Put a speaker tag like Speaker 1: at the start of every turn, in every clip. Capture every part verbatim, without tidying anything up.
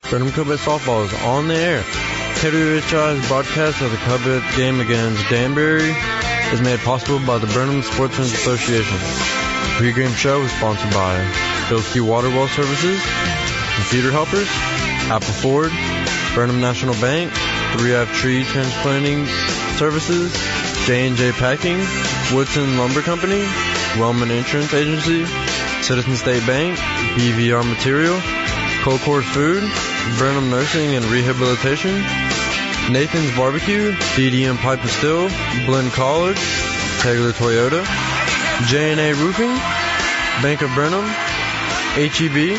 Speaker 1: Brenham Cubs softball is on the air. K W H I's broadcast of the Cubs game against Danbury is made possible by the Brenham Sportsmen's Association. The pregame show is sponsored by Bilski Water Well Services, Computer Helpers, Apple Ford, Brenham National Bank, three F Tree Transplanting Services, J and J Packing, Woodson Lumber Company, Wellman Insurance Agency, Citizen State Bank, B V R Material, Colcord Food, Brenham Nursing and Rehabilitation, Nathan's Barbecue, D D M Pipe and Steel, Blinn College, Tegler Toyota, J and A Roofing, Bank of Brenham, H E B,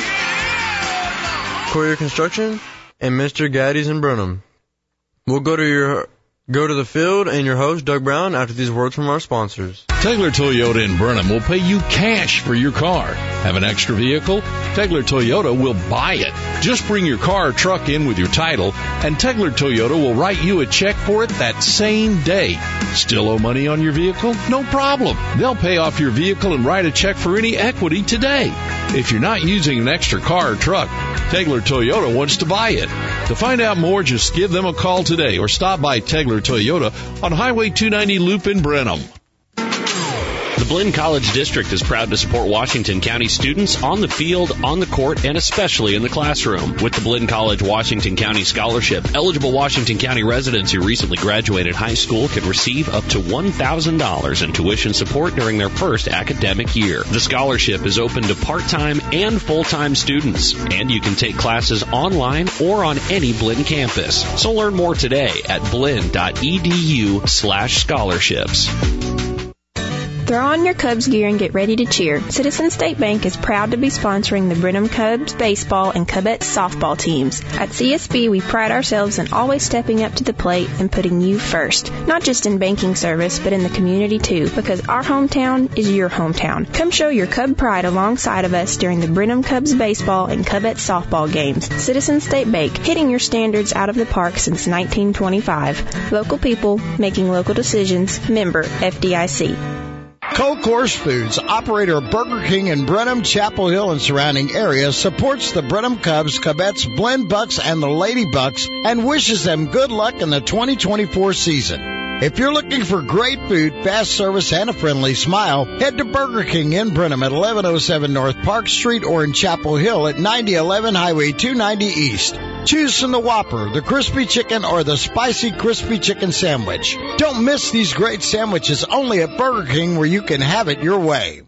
Speaker 1: Courier Construction, and Mister Gaddy's in Brenham. We'll go to your go to the field and your host, Doug Brown, after these words from our sponsors.
Speaker 2: Tegler Toyota in Brenham will pay you cash for your car. Have an extra vehicle? Tegler Toyota will buy it. Just bring your car or truck in with your title, and Tegler Toyota will write you a check for it that same day. Still owe money on your vehicle? No problem. They'll pay off your vehicle and write a check for any equity today. If you're not using an extra car or truck, Tegler Toyota wants to buy it. To find out more, just give them a call today or stop by Tegler Toyota on Highway two ninety Loop in Brenham.
Speaker 3: The Blinn College District is proud to support Washington County students on the field, on the court, and especially in the classroom. With the Blinn College Washington County Scholarship, eligible Washington County residents who recently graduated high school can receive up to one thousand dollars in tuition support during their first academic year. The scholarship is open to part-time and full-time students, and you can take classes online or on any Blinn campus. So learn more today at blinn.edu slash scholarships.
Speaker 4: Throw on your Cubs gear and get ready to cheer. Citizen State Bank is proud to be sponsoring the Brenham Cubs baseball and Cubettes softball teams. At C S B, we pride ourselves in always stepping up to the plate and putting you first. Not just in banking service, but in the community too, because our hometown is your hometown. Come show your Cub pride alongside of us during the Brenham Cubs baseball and Cubettes softball games. Citizen State Bank, hitting your standards out of the park since nineteen twenty-five. Local people, making local decisions. Member F D I C.
Speaker 5: Co-Course Foods, operator of Burger King in Brenham, Chapel Hill, and surrounding areas, supports the Brenham Cubs, Cubettes, Blinn Bucks, and the Lady Bucks, and wishes them good luck in the twenty twenty-four season. If you're looking for great food, fast service, and a friendly smile, head to Burger King in Brenham at eleven oh seven North Park Street or in Chapel Hill at ninety eleven Highway two ninety East. Choose from the Whopper, the Crispy Chicken, or the Spicy Crispy Chicken Sandwich. Don't miss these great sandwiches only at Burger King, where you can have it your way.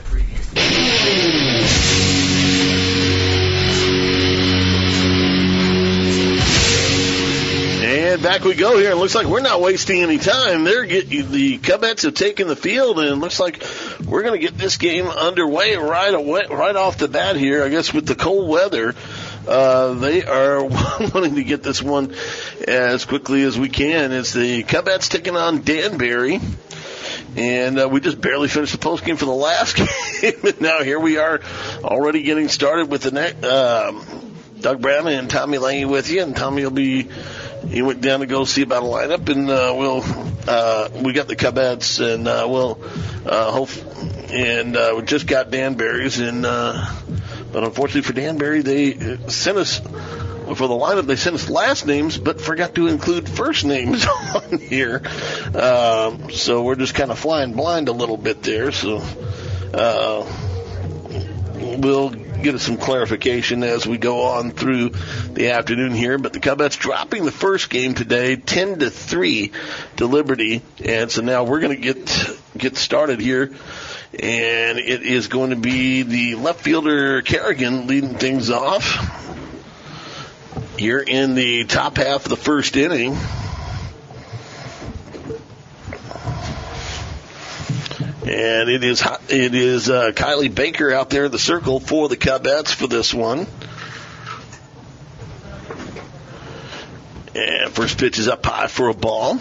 Speaker 6: And back we go here. It looks like we're not wasting any time. They're get, the Cubettes have taken the field, and it looks like we're going to get this game underway right away, right off the bat here. I guess with the cold weather, uh, they are wanting to get this one as quickly as we can. It's the Cubettes taking on Danbury. And uh, we just barely finished the post game for the last game. And now here we are already getting started with the next. Um, Doug Brown and Tommy Lange with you, and Tommy will be. He went down to go see about a lineup, and uh, we'll uh, we got the Cubettes, and uh, we'll uh, hope. And uh, we just got Danbury's, and uh, but unfortunately for Danbury, they sent us for the lineup. They sent us last names, but forgot to include first names on here. Um, so we're just kind of flying blind a little bit there. So uh, we'll get us some clarification as we go on through the afternoon here. But the Cubettes dropping the first game today, ten to three to Liberty, and so now we're going to get get started here. And it is going to be the left fielder Kerrigan leading things off here in the top half of the first inning. And it is it is uh, Kylie Baker out there in the circle for the Cubettes for this one. And first pitch is up high for a ball.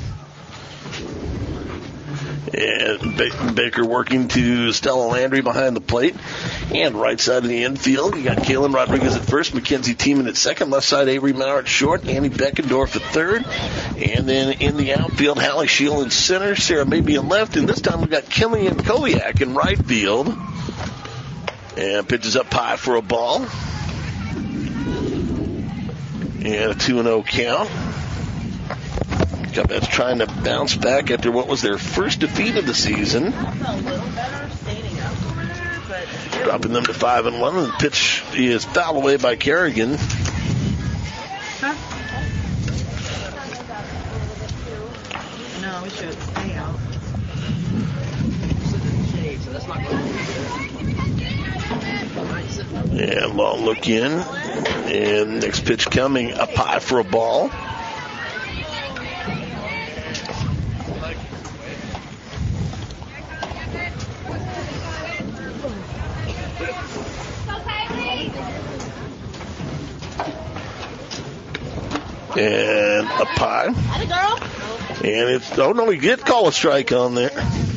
Speaker 6: And ba- Baker working to Stella Landry behind the plate. And right side of the infield, you got Kaylin Rodriguez at first, Mackenzie Tiemann at second, left side Avery Maurer at short, Annie Beckendorf at third. And then in the outfield, Hallie Shield in center, Sarah Mabey in left, and this time we've got Killian Koviak in right field. And pitches up high for a ball. And a two and oh count. Cubs trying to bounce back after what was their first defeat of the season. Dropping them to five and one. The pitch is fouled away by Kerrigan.
Speaker 7: Huh? No, we should stay out.
Speaker 6: And long look in. And next pitch coming up high for a ball. And up high. And it's, oh no, we did call a strike on there.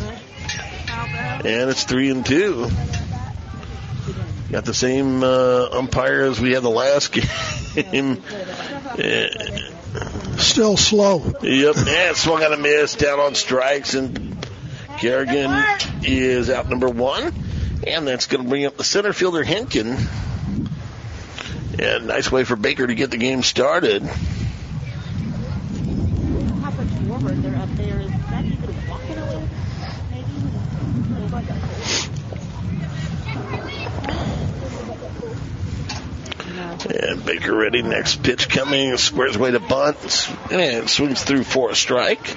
Speaker 6: And it's three and two. Got the same uh, umpire as we had the last game.
Speaker 8: Still slow.
Speaker 6: Yep, and swung on a miss, down on strikes, and Kerrigan is out number one. And that's going to bring up the center fielder, Henkin. And nice way for Baker to get the game started.
Speaker 7: They're up there. Is that even walking away? Maybe?
Speaker 6: And Baker ready. Next pitch coming. Squares away to bunt. And swings through for a strike.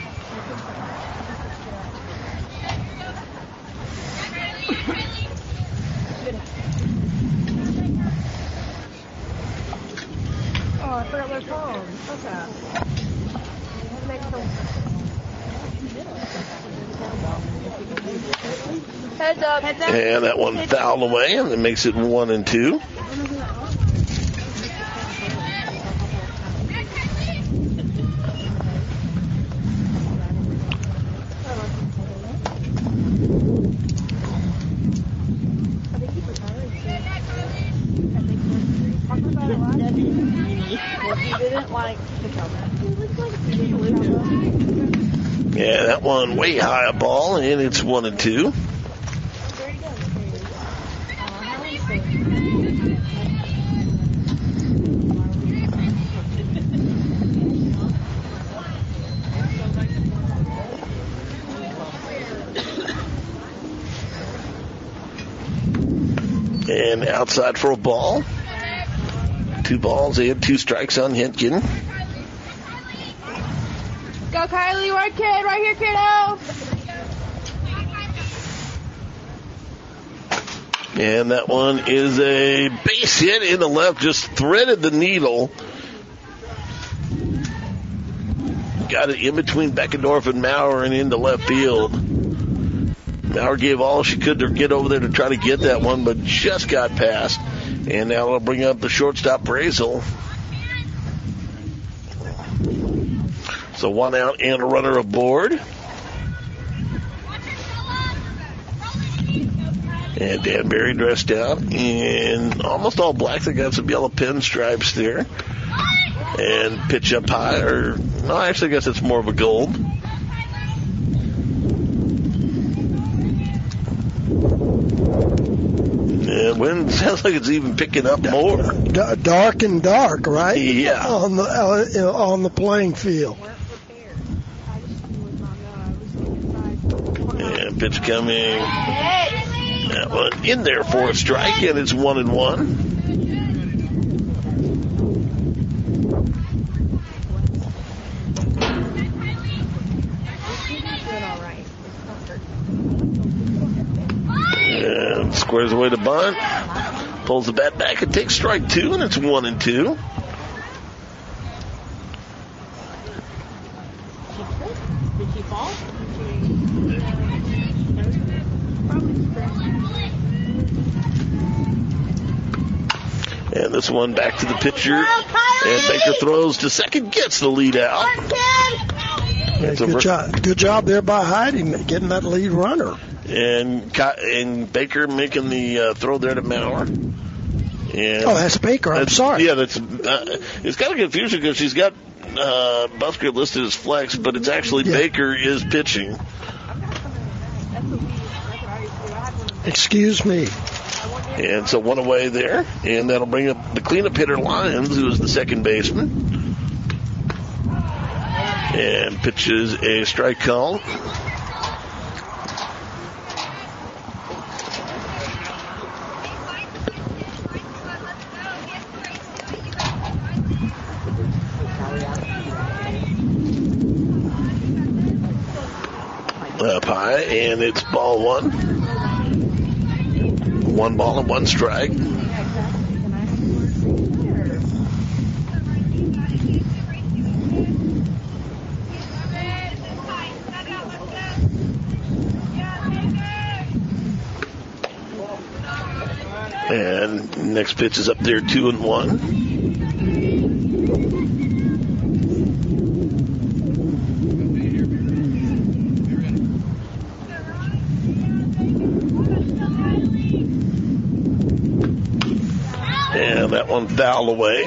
Speaker 7: Oh, I forgot my phone. What's that? Heads up. Heads up.
Speaker 6: And that one fouled away, and it makes it one and two. Yeah, that one way high a ball, and it's one and two. And outside for a ball. Two balls and two strikes on Henkin.
Speaker 7: Go, Kylie, right, kid, right here, kiddo.
Speaker 6: And that one is a base hit in the left, just threaded the needle. Got it in between Beckendorf and Maurer and into left field. Maurer gave all she could to get over there to try to get that one, but just got past. And now it'll bring up the shortstop, Brazel. So one out and a runner aboard. And Danbury dressed out in almost all black. They got some yellow pinstripes there. And pitch up high, or no, actually I guess it's more of a gold. And wind sounds like it's even picking up more.
Speaker 8: D- dark and dark, right?
Speaker 6: Yeah.
Speaker 8: On the uh, on the playing field.
Speaker 6: And pitch coming. That one in there for a strike, and it's one and one. And squares away to bunt. Pulls the bat back and takes strike two, and it's one and two.
Speaker 7: Did she fall?
Speaker 6: And this one back to the pitcher. And Baker throws to second, gets the lead out.
Speaker 8: Yeah, good job. Good job there by Heidi getting that lead runner.
Speaker 6: And and Baker making the uh, throw there to Maurer. And
Speaker 8: oh, that's Baker. I'm
Speaker 6: that's,
Speaker 8: sorry.
Speaker 6: Yeah, that's uh, it's kind of confusing because she's got uh, Busker listed as flex, but it's actually yeah. Baker is pitching.
Speaker 8: Excuse me.
Speaker 6: And so one away there, and that'll bring up the cleanup hitter Lyons, who is the second baseman. And pitches a strike call. Up high, and it's ball one. One ball and one strike. And next pitch is up there, two and one. And that one foul away.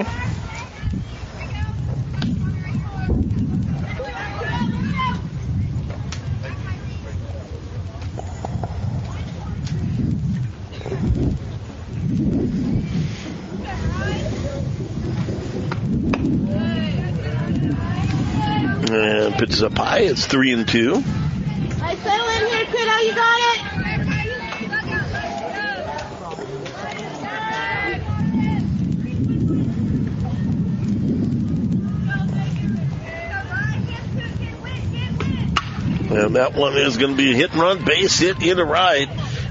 Speaker 6: And pitches up high. It's three and two.
Speaker 7: Hey, settle in here, kiddo. You got it.
Speaker 6: And that one is going to be a hit and run, base hit into right.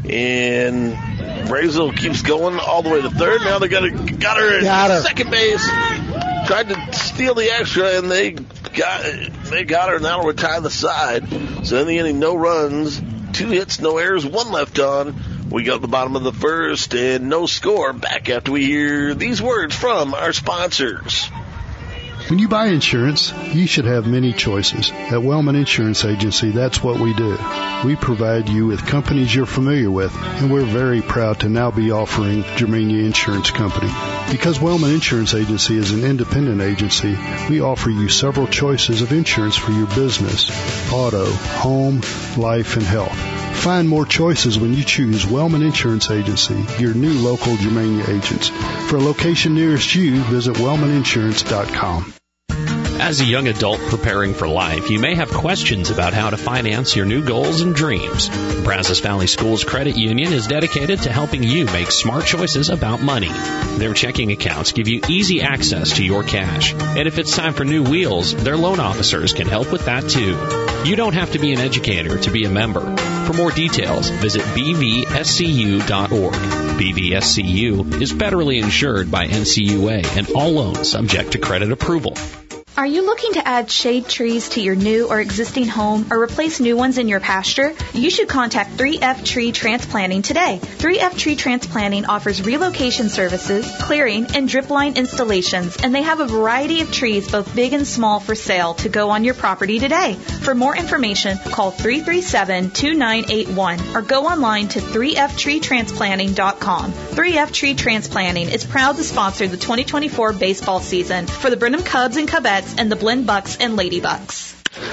Speaker 6: And Brazel keeps going all the way to third. Now they got her, got her
Speaker 8: got
Speaker 6: at
Speaker 8: her.
Speaker 6: second base. Tried to steal the extra, and they got they got her. Now we're tying the side. So in the inning, no runs, two hits, no errors, one left on. We got to the bottom of the first, and no score. Back after we hear these words from our sponsors.
Speaker 9: When you buy insurance, you should have many choices. At Wellman Insurance Agency, that's what we do. We provide you with companies you're familiar with, and we're very proud to now be offering Germania Insurance Company. Because Wellman Insurance Agency is an independent agency, we offer you several choices of insurance for your business: auto, home, life, and health. Find more choices when you choose Wellman Insurance Agency, your new local Germania agents. For a location nearest you, visit wellman insurance dot com.
Speaker 3: As a young adult preparing for life, you may have questions about how to finance your new goals and dreams. Brazos Valley Schools Credit Union is dedicated to helping you make smart choices about money. Their checking accounts give you easy access to your cash. And if it's time for new wheels, their loan officers can help with that too. You don't have to be an educator to be a member. For more details, visit b v s c u dot org. B V S C U is federally insured by N C U A, and all loans subject to credit approval.
Speaker 10: Are you looking to add shade trees to your new or existing home or replace new ones in your pasture? You should contact three F Tree Transplanting today. three F Tree Transplanting offers relocation services, clearing, and drip line installations, and they have a variety of trees, both big and small, for sale to go on your property today. For more information, call three three seven, two nine eight one or go online to three f tree transplanting dot com. three F Tree Transplanting is proud to sponsor the twenty twenty-four baseball season for the Brenham Cubs and Cubettes and the Blinn Bucks and Lady Bucks.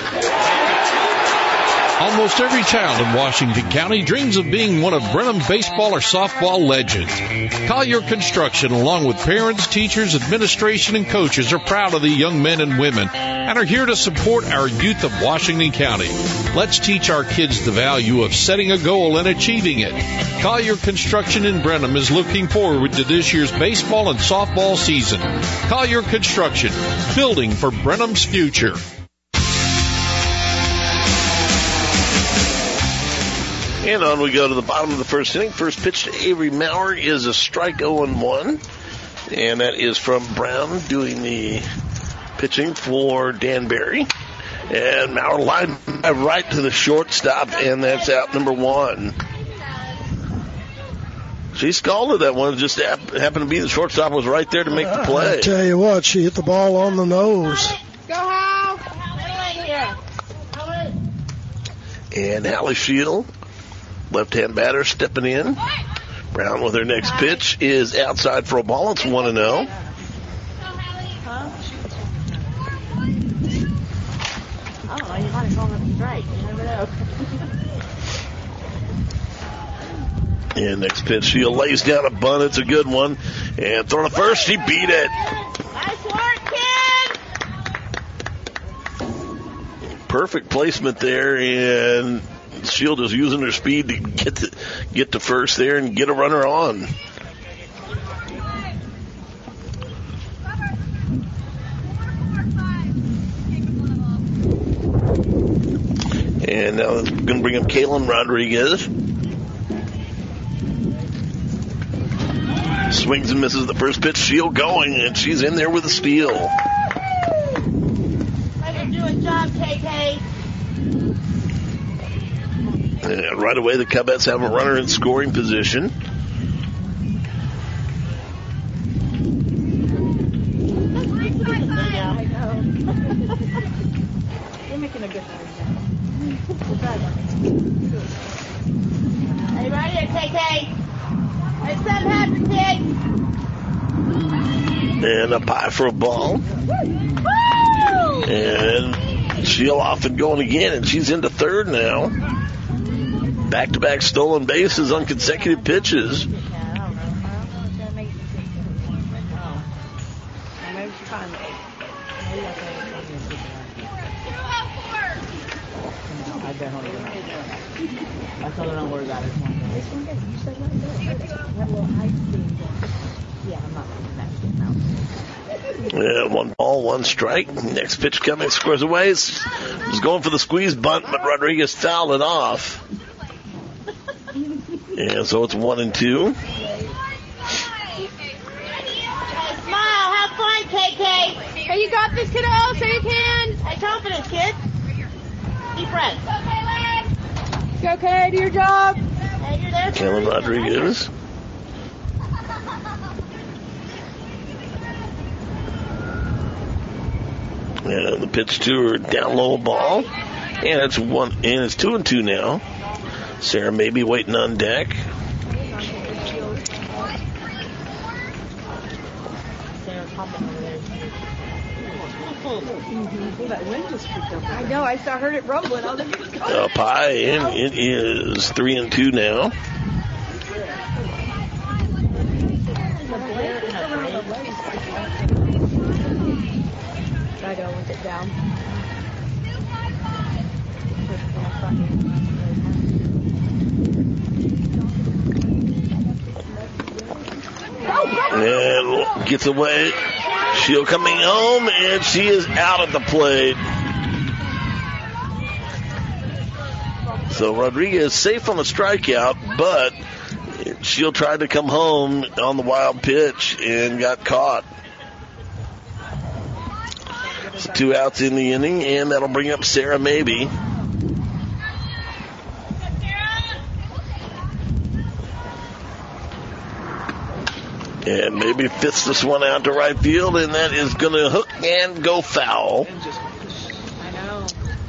Speaker 2: Almost every child in Washington County dreams of being one of Brenham's baseball or softball legends. Collier Construction, along with parents, teachers, administration, and coaches, are proud of the young men and women and are here to support our youth of Washington County. Let's teach our kids the value of setting a goal and achieving it. Collier Construction in Brenham is looking forward to this year's baseball and softball season. Collier Construction, building for Brenham's future.
Speaker 6: And on we go to the bottom of the first inning. First pitch to Avery Maurer is a strike, oh and one. And that is from Brown doing the pitching for Dan Barry. And Maurer lined right to the shortstop, and that's out number one. She scalded that one. It just happened to be the shortstop was right there to make the play.
Speaker 8: I tell you what, she hit the ball on the nose.
Speaker 7: Go, Hal. Right here.
Speaker 6: And Hallie Shield, left-hand batter, stepping in. Brown with her next pitch is outside for a ball. It's one and oh.
Speaker 7: Oh, you might have gone up straight. You never know.
Speaker 6: And next pitch, she lays down a bunt. It's a good one. And throw to first. She beat it.
Speaker 7: Nice work, kid.
Speaker 6: Perfect placement there. And Shield is using her speed to get to, get to first there and get a runner on. And now we're going to bring up Kaylin Rodriguez. Swings and misses the first pitch. Shield going, and she's in there with a steal.
Speaker 7: Way to do a job, K K.
Speaker 6: And right away, the Covettes have a runner in scoring position.
Speaker 7: You're making a good one. Are you ready, K K? Let's have happen, kid.
Speaker 6: And a pie for a ball.
Speaker 7: Woo!
Speaker 6: And Shield off and going again, and she's into third now. Back-to-back stolen bases on consecutive pitches.
Speaker 11: I told her don't worry about it. This one does. You said let it go. That little high speed. Yeah, I'm not doing that shit now.
Speaker 6: Yeah, one ball, one strike. Next pitch coming, scores away. Was going for the squeeze bunt, but Rodriguez fouled it off. And so it's one and two.
Speaker 7: Smile, have fun, K K. Hey, you got this, kiddo, so you can. Have confidence, kid. Deep breath. Go, Kay, do your job. Hey, you're there.
Speaker 6: Kaylin Rodriguez. And the pitch to her, down low ball. And it's one, and it's two and two now. Sarah maybe waiting on deck.
Speaker 7: I know, I saw, heard it rumbling. I was like,
Speaker 6: Uh, pie, and it is three and two now.
Speaker 7: I don't want it down.
Speaker 6: And gets away. Shield coming home, and she is out at the plate. So Rodriguez safe on the strikeout, but Shield tried to come home on the wild pitch and got caught. It's two outs in the inning, and that'll bring up Sarah Maybe. And maybe fits this one out to right field, and that is going to hook and go foul.
Speaker 7: I know.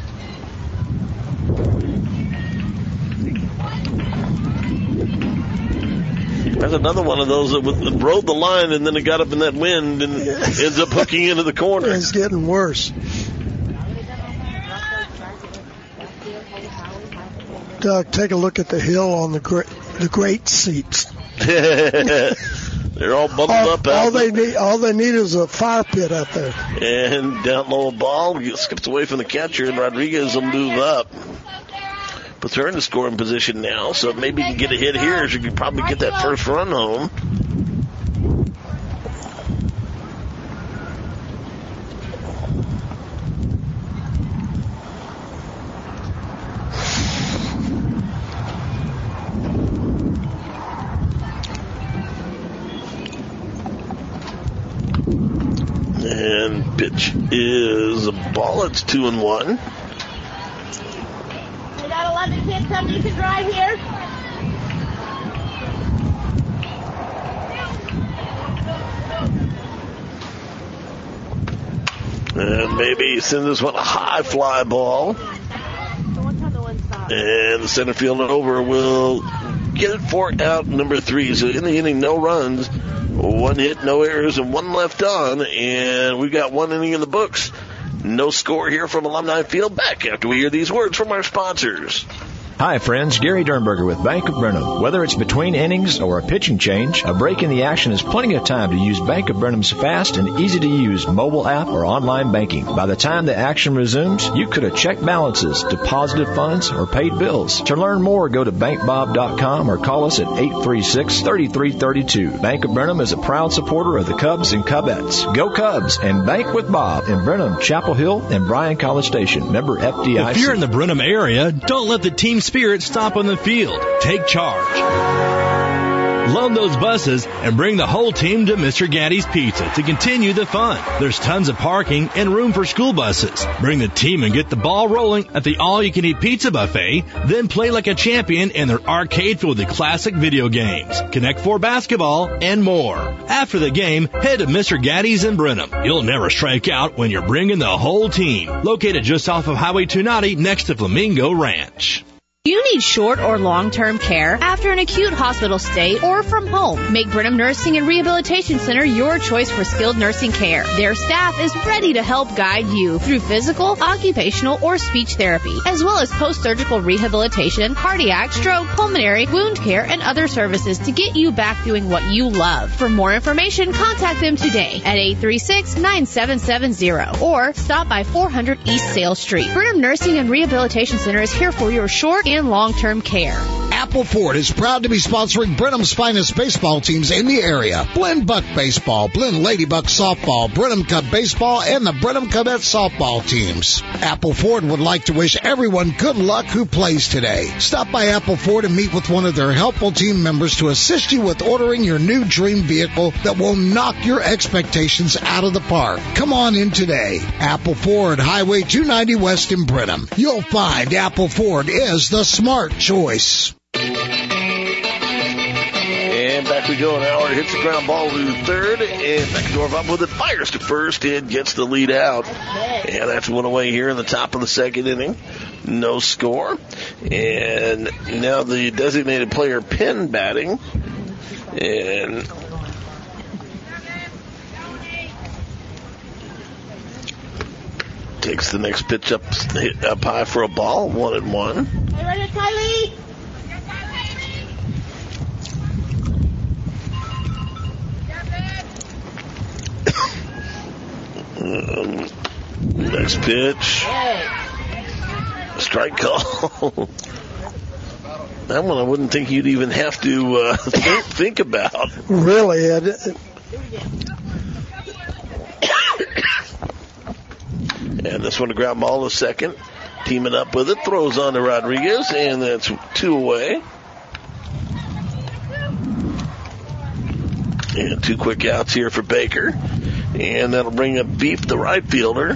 Speaker 6: That's another one of those that rode the line, and then it got up in that wind and ends up hooking into the corner.
Speaker 8: It's getting worse. Doug, take a look at the hill on the great, the great seats.
Speaker 6: They're all bundled
Speaker 8: all,
Speaker 6: up.
Speaker 8: All
Speaker 6: out
Speaker 8: they need, all they need is a fire pit up there.
Speaker 6: And down low ball skips away from the catcher, and Rodriguez will move up. Puts her in the scoring position now, so maybe you can get a hit here. She can probably get that first run home. And pitch is a ball. It's two and one.
Speaker 7: We got eleven kids, something you can drive here.
Speaker 6: And maybe send this one a high fly ball. And the center fielder over will get it for out number three. So in the inning, no runs, one hit, no errors, and one left on. And we've got one inning in the books. No score here from Alumni Field. Back after we hear these words from our sponsors.
Speaker 12: Hi friends, Gary Dernberger with Bank of Brenham. Whether it's between innings or a pitching change, a break in the action is plenty of time to use Bank of Brenham's fast and easy-to-use mobile app or online banking. By the time the action resumes, you could have checked balances, deposited funds, or paid bills. To learn more, go to bank bob dot com or call us at eight three six, three three three two. Bank of Brenham is a proud supporter of the Cubs and Cubettes. Go Cubs and bank with Bob in Brenham, Chapel Hill, and Bryan College Station. Member F D I C.
Speaker 13: If you're in the Brenham area, don't let the team spirit stop on the field. Take charge. Loan those buses and bring the whole team to Mister Gaddy's Pizza to continue the fun. There's tons of parking and room for school buses. Bring the team and get the ball rolling at the all-you-can-eat pizza buffet, then play like a champion in their arcade filled with classic video games, Connect Four basketball, and more. After the game, head to Mister Gaddy's in Brenham. You'll never strike out when you're bringing the whole team. Located just off of Highway two ninety next to Flamingo Ranch.
Speaker 14: You need short or long-term care after an acute hospital stay or from home. Make Brenham Nursing and Rehabilitation Center your choice for skilled nursing care. Their staff is ready to help guide you through physical, occupational, or speech therapy, as well as post-surgical rehabilitation, cardiac, stroke, pulmonary, wound care, and other services to get you back doing what you love. For more information, contact them today at eight three six, nine seven seven zero or stop by four hundred East Sale Street. Brenham Nursing and Rehabilitation Center is here for your short and long-term care.
Speaker 5: Apple Ford is proud to be sponsoring Brenham's finest baseball teams in the area. Blinn Buck Baseball, Blinn Ladybuck Softball, Brenham Cub Baseball, and the Brenham Cubettes Softball teams. Apple Ford would like to wish everyone good luck who plays today. Stop by Apple Ford and meet with one of their helpful team members to assist you with ordering your new dream vehicle that will knock your expectations out of the park. Come on in today. Apple Ford, Highway two ninety West in Brenham. You'll find Apple Ford is the smart choice.
Speaker 6: And back we go. Now it hits the ground ball to third, and Beckendorf up with it, fires to first, and gets the lead out. And that's one away here in the top of the second inning. No score. And now the designated player Penn batting. And takes the next pitch up, up high for a ball, one and one.
Speaker 7: Hey, ready, Kylie?
Speaker 6: um, next pitch. Strike call. That one I wouldn't think you'd even have to uh, think, think about.
Speaker 8: Really? I d-
Speaker 6: And this one to ground ball to second. Teaming up with it. Throws on to Rodriguez. And that's two away. And two quick outs here for Baker. And that'll bring up Beef, the right fielder.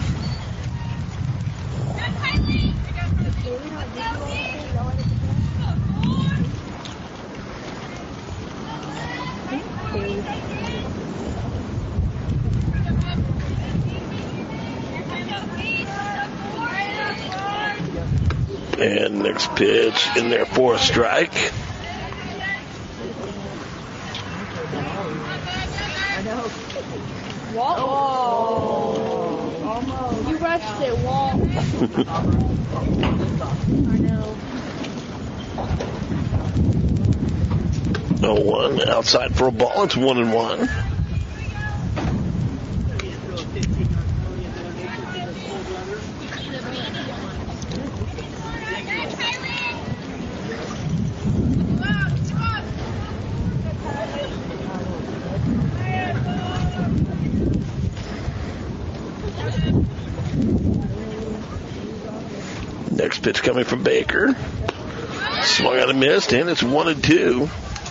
Speaker 6: And next pitch in there for a strike.
Speaker 7: Walt. Oh, almost. You rushed it, Walt. I know.
Speaker 6: No one outside for a ball. It's one and one. Next pitch coming from Baker. Swung out and missed, and it's one and two.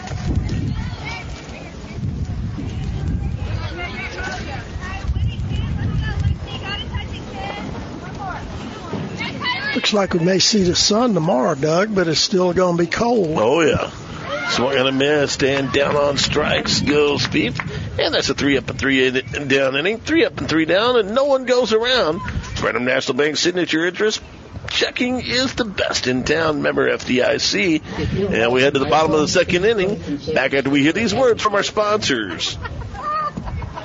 Speaker 8: Looks like we may see the sun tomorrow, Doug, but it's still going to be cold.
Speaker 6: Oh, yeah. Swung out and missed, and down on strikes goes Beef. And that's a three up and three down inning. Three up and three down, and no one goes around. Brenham National Bank signature interest. Checking is the best in town. Member F D I C. And we head to the bottom of the second inning. Back after we hear these words from our sponsors.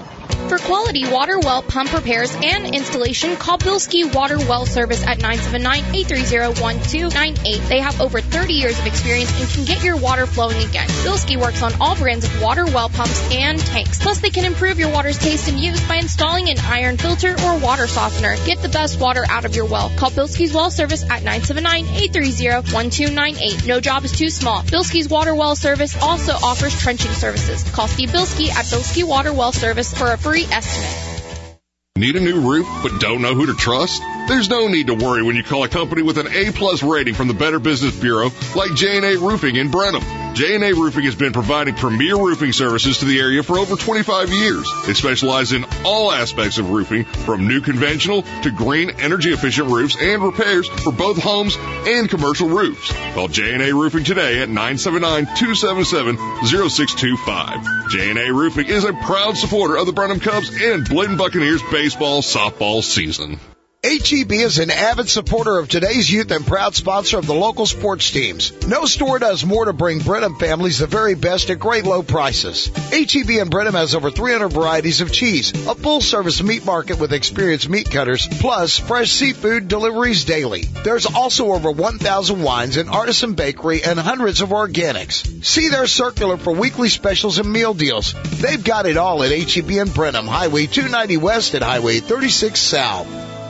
Speaker 15: For quality water well pump repairs and installation, call Bilski Water Well Service at nine seven nine, eight three zero, one two nine eight. They have over thirty years of experience and can get your water flowing again. Bilski works on all brands of water well pumps and tanks. Plus, they can improve your water's taste and use by installing an iron filter or water softener. Get the best water out of your well. Call Bilski's Well Service at nine seven nine, eight three zero, one two nine eight. No job is too small. Bilski's Water Well Service also offers trenching services. Call Steve Bilski at Bilski Water Well Service for a free estimate.
Speaker 16: Need a new roof but don't know who to trust? There's no need to worry when you call a company with an A-plus rating from the Better Business Bureau like J and A Roofing in Brenham. J and A Roofing has been providing premier roofing services to the area for over twenty-five years. They specialize in all aspects of roofing, from new conventional to green energy-efficient roofs and repairs for both homes and commercial roofs. Call J and A Roofing today at nine seven nine, two seven seven, zero six two five. J and A Roofing is a proud supporter of the Brenham Cubs and Bladen Buccaneers baseball softball season.
Speaker 5: H E B is an avid supporter of today's youth and proud sponsor of the local sports teams. No store does more to bring Brenham families the very best at great low prices. H E B in Brenham has over three hundred varieties of cheese, a full-service meat market with experienced meat cutters, plus fresh seafood deliveries daily. There's also over one thousand wines, an artisan bakery, and hundreds of organics. See their circular for weekly specials and meal deals. They've got it all at H E B in Brenham, Highway two ninety West and Highway thirty-six South.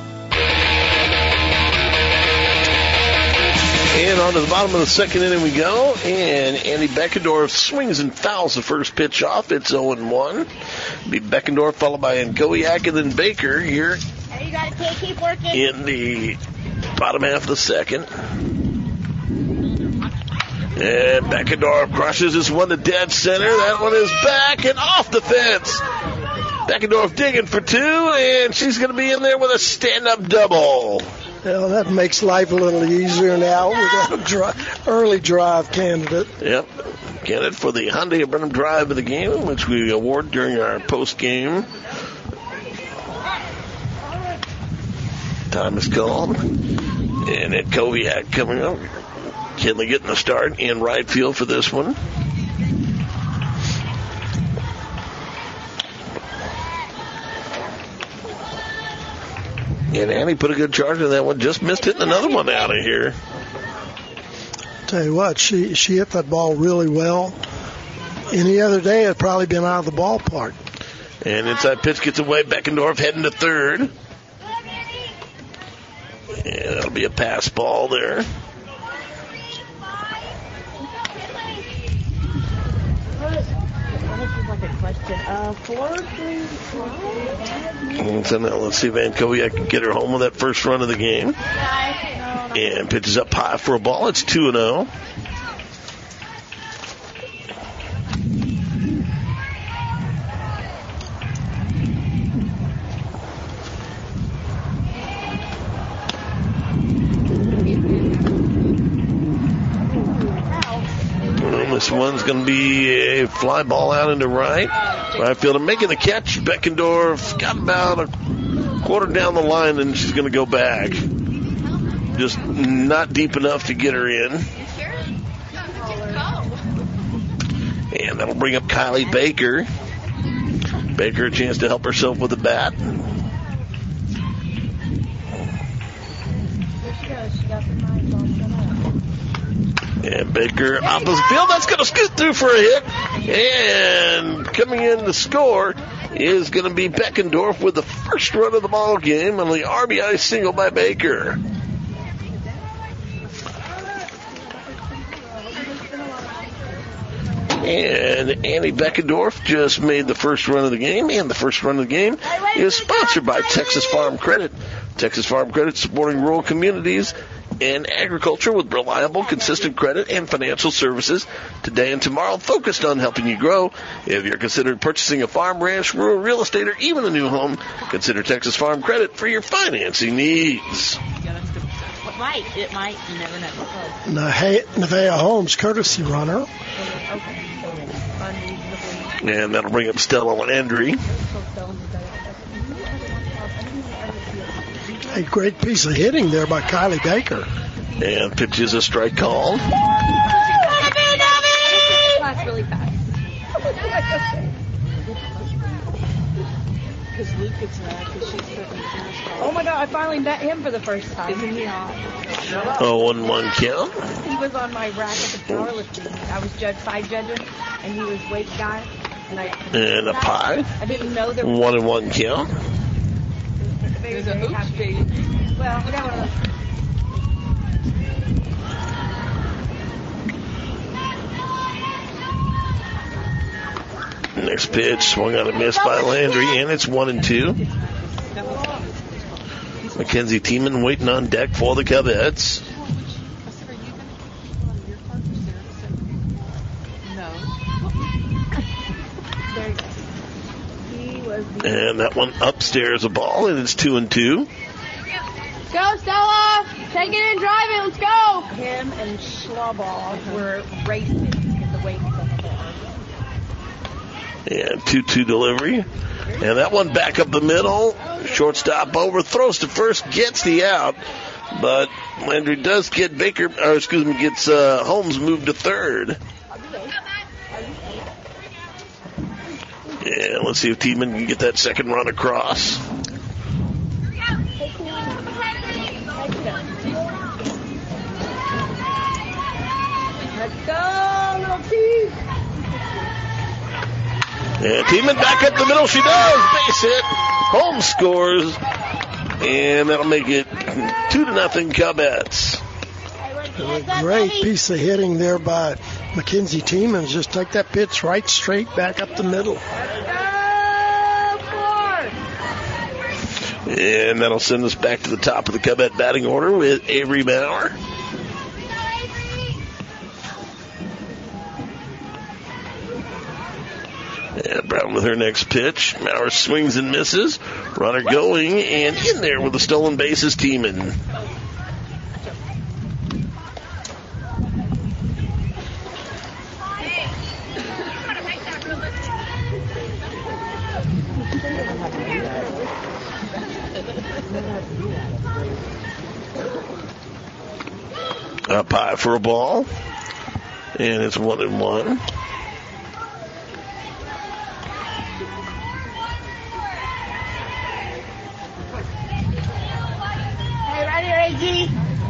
Speaker 6: And on to the bottom of the second inning we go, and Andy Beckendorf swings and fouls the first pitch off. It's oh and one. Be Beckendorf followed by Nkowiak and then Baker here
Speaker 7: Hey, you got it, keep working.
Speaker 6: in the bottom half of the second. And Beckendorf crushes this one to dead center. That one is back and off the fence. Beckendorf digging for two, and she's going to be in there with a stand-up double.
Speaker 8: Well, that makes life a little easier now with that dri- early drive candidate.
Speaker 6: Yep. Candidate for the Hyundai of Brenham Drive of the game, which we award during our post-game. Time is called. And Ed Koviak coming up. Kinley getting the start in right field for this one. And Annie put a good charge in that one. Just missed hitting another one out of here.
Speaker 8: Tell you what, she she hit that ball really well. Any other day, it'd probably been out of the ballpark.
Speaker 6: And inside pitch gets away. Beckendorf heading to third. And that'll be a pass ball there.
Speaker 11: Uh, four, three, five.
Speaker 6: So now let's see if Van Koviak can get her home with that first run of the game. And pitches up high for a ball. It's two and oh. This one's going to be a fly ball out into right. Right field. And making the catch, Beckendorf got about a quarter down the line, and she's going to go back. Just not deep enough to get her in. And that'll bring up Kylie Baker. Baker a chance to help herself with the bat. And Baker opposite field. That's going to scoot through for a hit. And coming in to score is going to be Beckendorf with the first run of the ball game on the R B I single by Baker. And Annie Beckendorf just made the first run of the game, and the first run of the game is sponsored by Texas Farm Credit. Texas Farm Credit supporting rural communities and agriculture with reliable, consistent credit and financial services today and tomorrow, focused on helping you grow. If you're considering purchasing a farm, ranch, rural real estate, or even a new home, consider Texas Farm Credit for your financing needs.
Speaker 11: It might. It might. You never know.
Speaker 8: Nevaeh Holmes, courtesy runner.
Speaker 6: And that'll bring up Stella Landry.
Speaker 8: A great piece of hitting there by Kylie Baker.
Speaker 6: And pitches a strike call.
Speaker 11: Really fast. because Luke gets mad because she's putting Oh my God, I finally met him for the first time. Isn't he hot?
Speaker 6: Oh, one one count.
Speaker 11: He was on my rack at the powerlifting. I was judge side judging, and he was weight guy. And, I,
Speaker 6: and a pie.
Speaker 11: I didn't know there was
Speaker 6: one and one count.
Speaker 11: There's a hoops baby. Well, we got one of those.
Speaker 6: Next pitch, swung on a miss by Landry, and it's one and two. Mackenzie Tiemann waiting on deck for the Covettes. And that one upstairs a ball, and it's two and two.
Speaker 7: Go, Stella! Take it and drive it. Let's go!
Speaker 11: Him and Schlaball were racing in the weight of the car.
Speaker 6: And two two delivery. And that one back up the middle. Shortstop over, throws to first, gets the out. But Landry does get Baker, or excuse me, gets uh, Holmes moved to third. Yeah, let's see if Tiemann can get that second run across.
Speaker 11: Let's go, little team.
Speaker 6: And Tiemann back up the middle. She does. Base hit. Holmes scores. And that'll make it two to nothing Covettes.
Speaker 8: A great piece of hitting there by Mackenzie Tiemann. Just take that pitch right straight back up the middle.
Speaker 6: And that'll send us back to the top of the Covette batting order with Avery Maurer. And Brown with her next pitch. Maurer swings and misses. Runner going and in there with the stolen bases, Tiemann. Up high for a ball. And it's one and one.
Speaker 7: Hey, right here, A G.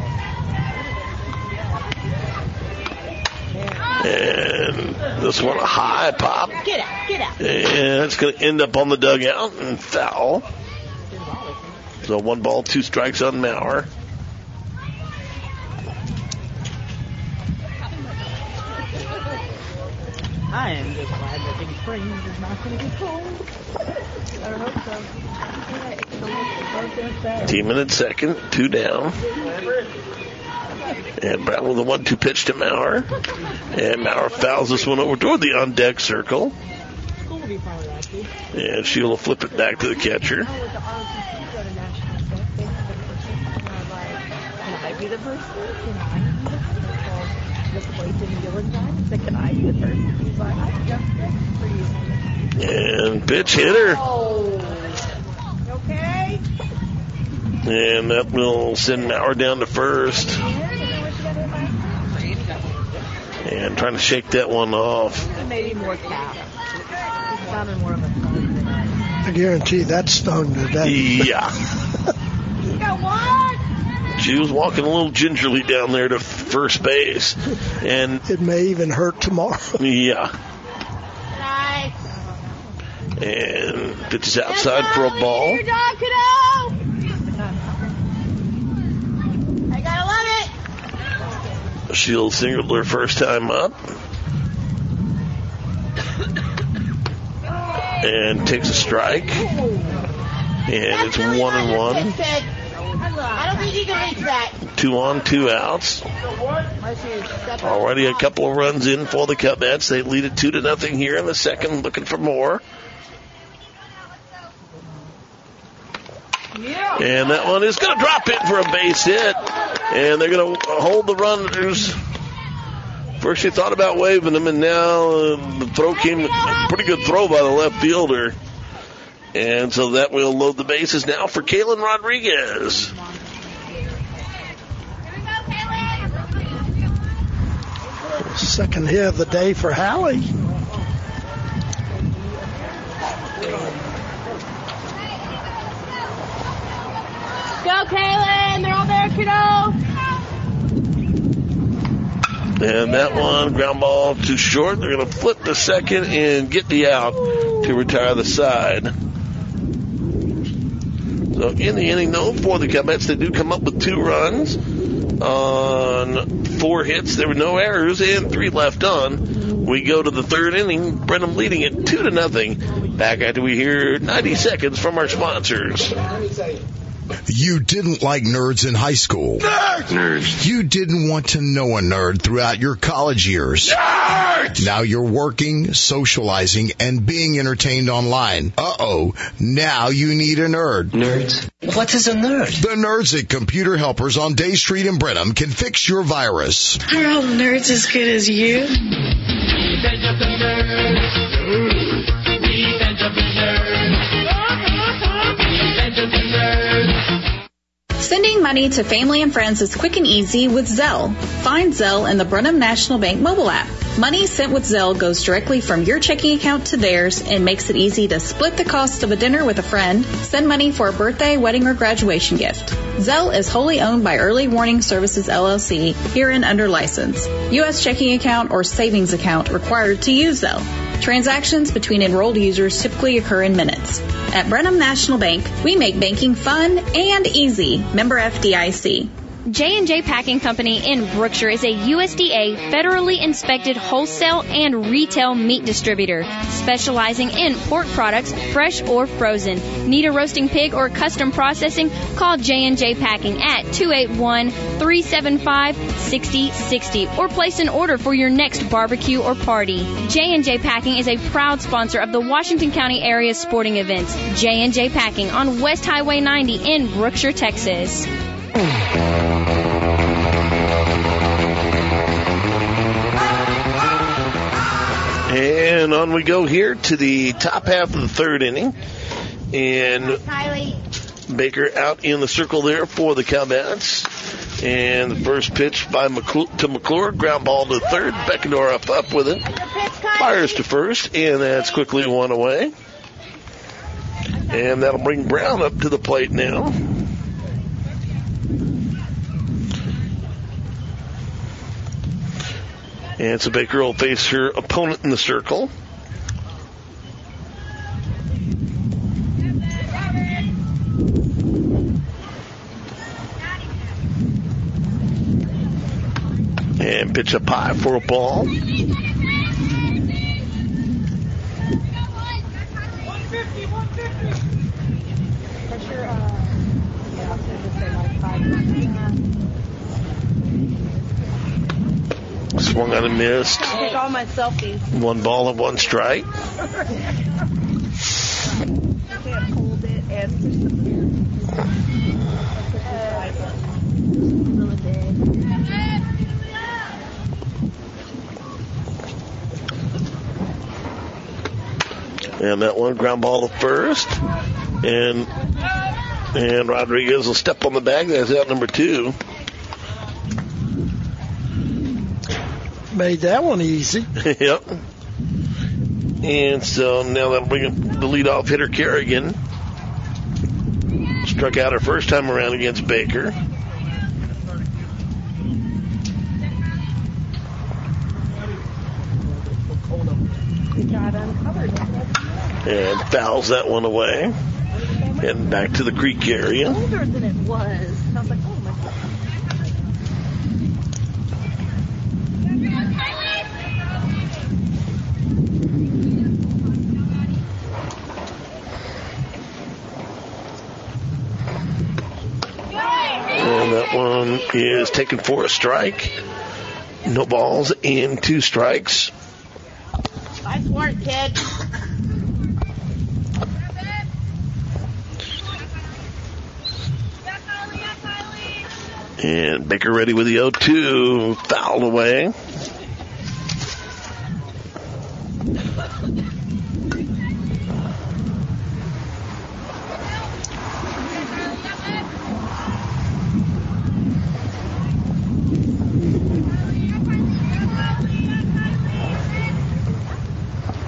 Speaker 6: And this one a high pop.
Speaker 11: Get out, get out.
Speaker 6: And it's going to end up on the dugout and foul. So one ball, two strikes on Maurer.
Speaker 11: I am just glad that Big Springs is not going to get cold. I hope so.
Speaker 6: Tiemann at second, two down. And Brown with a one two pitch to Maurer. And Maurer fouls this one over toward the on-deck circle. And she'll flip it back to the catcher.
Speaker 11: Can I be the person? Can I be the person? The place in Gillen guy said, can I be the person? He's like, I jumped in for you.
Speaker 6: And pitch hitter.
Speaker 11: Oh. Okay.
Speaker 6: And that will send Maurer down to first. And trying to shake that one off.
Speaker 11: Maybe more cap. It sounded more of a fun than I.
Speaker 8: I guarantee that stung today.
Speaker 6: Yeah.
Speaker 11: You got what?
Speaker 6: She was walking a little gingerly down there to first base. And
Speaker 8: it may even hurt tomorrow.
Speaker 6: Yeah.
Speaker 7: Nice.
Speaker 6: And pitches outside for a ball.
Speaker 7: Your dog, kiddo. I gotta love it.
Speaker 6: She'll single her first time up. And takes a strike. And it's one and one.
Speaker 7: I don't think you can reach that.
Speaker 6: Two on, two outs. Already a couple of runs in for the Covettes. They lead it two to nothing here in the second, looking for more. And that one is going to drop in for a base hit. And they're going to hold the runners. First she thought about waving them, and now uh, the throw came, a pretty good throw by the left fielder. And so that will load the bases now for Kaylin Rodriguez.
Speaker 8: Second hit of the day for Hallie.
Speaker 7: Go, Kaylin. They're all there, kiddo.
Speaker 6: And that one, ground ball too short. They're going to flip the second and get the out to retire the side. So in the inning, though, for the Cubets, they do come up with two runs on four hits. There were no errors and three left on. We go to the third inning. Brenham leading it two to nothing. Back after we hear ninety seconds from our sponsors.
Speaker 17: You didn't like nerds in high school.
Speaker 6: Nerds! Nerds.
Speaker 17: You didn't want to know a nerd throughout your college years.
Speaker 6: Nerds!
Speaker 17: Now you're working, socializing, and being entertained online. Uh-oh, now you need a nerd.
Speaker 18: Nerds? What is a nerd?
Speaker 17: The nerds at Computer Helpers on Day Street in Brenham can fix your virus.
Speaker 19: Are all nerds as good as you?
Speaker 20: Revenge of the Nerds. Revenge of the Nerds. Revenge of the Nerds.
Speaker 10: Sending money to family and friends is quick and easy with Zelle. Find Zelle in the Brenham National Bank mobile app. Money sent with Zelle goes directly from your checking account to theirs and makes it easy to split the cost of a dinner with a friend, send money for a birthday, wedding, or graduation gift. Zelle is wholly owned by Early Warning Services, L L C, herein under license. U S checking account or savings account required to use Zelle. Transactions between enrolled users typically occur in minutes. At Brenham National Bank, we make banking fun and easy. Member F D I C.
Speaker 15: J and J Packing Company in Brookshire is a U S D A federally inspected wholesale and retail meat distributor, specializing in pork products, fresh or frozen. Need a roasting pig or custom processing? Call J and J Packing at two eight one, three seven five, six zero six zero or place an order for your next barbecue or party. J and J Packing is a proud sponsor of the Washington County area sporting events. J and J Packing on West Highway ninety in Brookshire, Texas.
Speaker 6: And on we go here to the top half of the third inning. And Baker out in the circle there for the Cowbats. And the first pitch by McClure, to McClure, ground ball to third. Beckendorf up, up with it. Fires to first, and that's quickly one away. And that'll bring Brown up to the plate now. And so Baker will face her opponent in the circle. And pitch up high for a ball. Swung on and missed.
Speaker 7: Take all my selfies.
Speaker 6: One ball and one strike.
Speaker 7: I can't hold it and push the
Speaker 6: And that one ground ball to first. And and Rodriguez will step on the bag. That's out number two.
Speaker 8: Made that one easy.
Speaker 6: Yep. And so now that'll bring the leadoff hitter Kerrigan. Struck out her first time around against Baker. And fouls that one away. Heading back to the creek area.
Speaker 7: Older than it was. I was like, oh my God.
Speaker 6: And that one is taken for a strike. No balls and two strikes.
Speaker 7: Nice work, kid.
Speaker 6: And Baker ready with the oh two. Fouled away.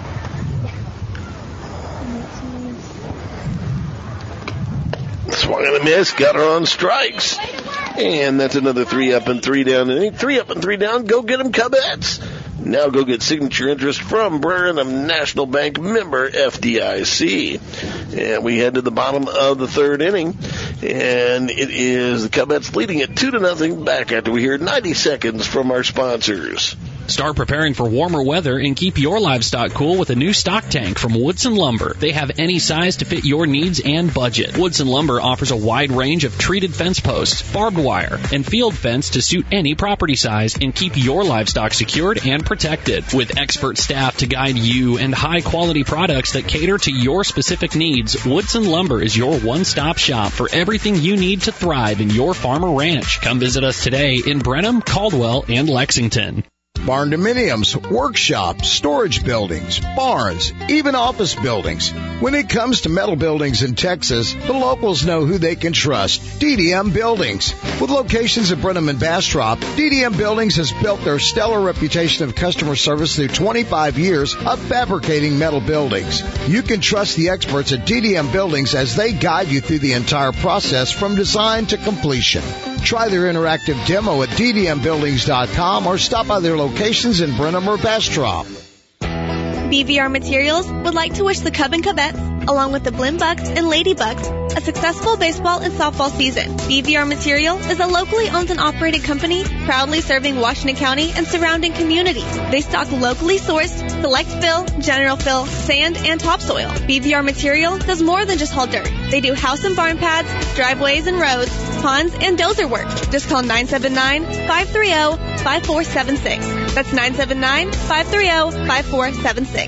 Speaker 6: Swung And a miss, got her on strikes. And that's another three up and three down. And three up and three down, go get them, Cubettes. Now go get signature interest from Brenham National Bank, member F D I C. And we head to the bottom of the third inning. And it is the Cubettes leading it two to nothing back after we hear ninety seconds from our sponsors.
Speaker 3: Start preparing for warmer weather and keep your livestock cool with a new stock tank from Woodson Lumber. They have any size to fit your needs and budget. Woodson Lumber offers a wide range of treated fence posts, barbed wire, and field fence to suit any property size and keep your livestock secured and protected. With expert staff to guide you and high-quality products that cater to your specific needs, Woodson Lumber is your one-stop shop for everything you need to thrive in your farm or ranch. Come visit us today in Brenham, Caldwell, and Lexington.
Speaker 5: Barn dominiums, workshops, storage buildings, barns, even office buildings. When it comes to metal buildings in Texas, the locals know who they can trust. D D M Buildings. With locations at Brenham and Bastrop, D D M Buildings has built their stellar reputation of customer service through twenty-five years of fabricating metal buildings. You can trust the experts at D D M Buildings as they guide you through the entire process from design to completion. Try their interactive demo at d d m buildings dot com or stop by their locations in Brenham or Bastrop.
Speaker 21: B V R Materials would like to wish the Cub and Cubettes, along with the Blinn Bucks and Lady Bucks, a successful baseball and softball season. B V R Material is a locally owned and operated company proudly serving Washington County and surrounding communities. They stock locally sourced, select fill, general fill, sand, and topsoil. B V R Material does more than just haul dirt. They do house and barn pads, driveways and roads, ponds, and dozer work. Just call nine seven nine, five three zero, five four seven six. That's nine seven nine, five three zero, five four seven six.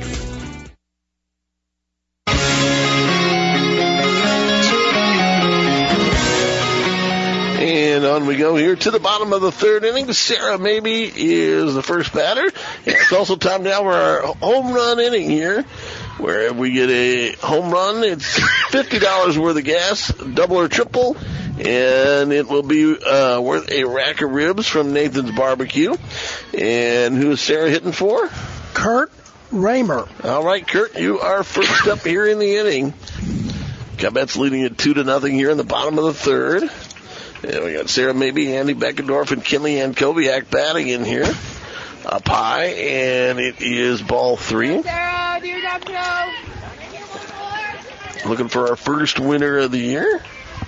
Speaker 6: And on we go here to the bottom of the third inning. Sarah Maybe is the first batter. It's also time now for our home run inning here, where if we get a home run, it's fifty dollars worth of gas, double or triple, and it will be uh, worth a rack of ribs from Nathan's Barbecue. And who is Sarah hitting for?
Speaker 8: Kurt Raymer.
Speaker 6: All right, Kurt, you are first up here in the inning. Cubettes leading it two to nothing here in the bottom of the third. And we got Sarah Maybe, Andy Beckendorf, and Kinley Ankoviak batting in here. Up high, and it is ball three.
Speaker 7: Sarah, do your job, Joe.
Speaker 6: Looking for our first winner of the year.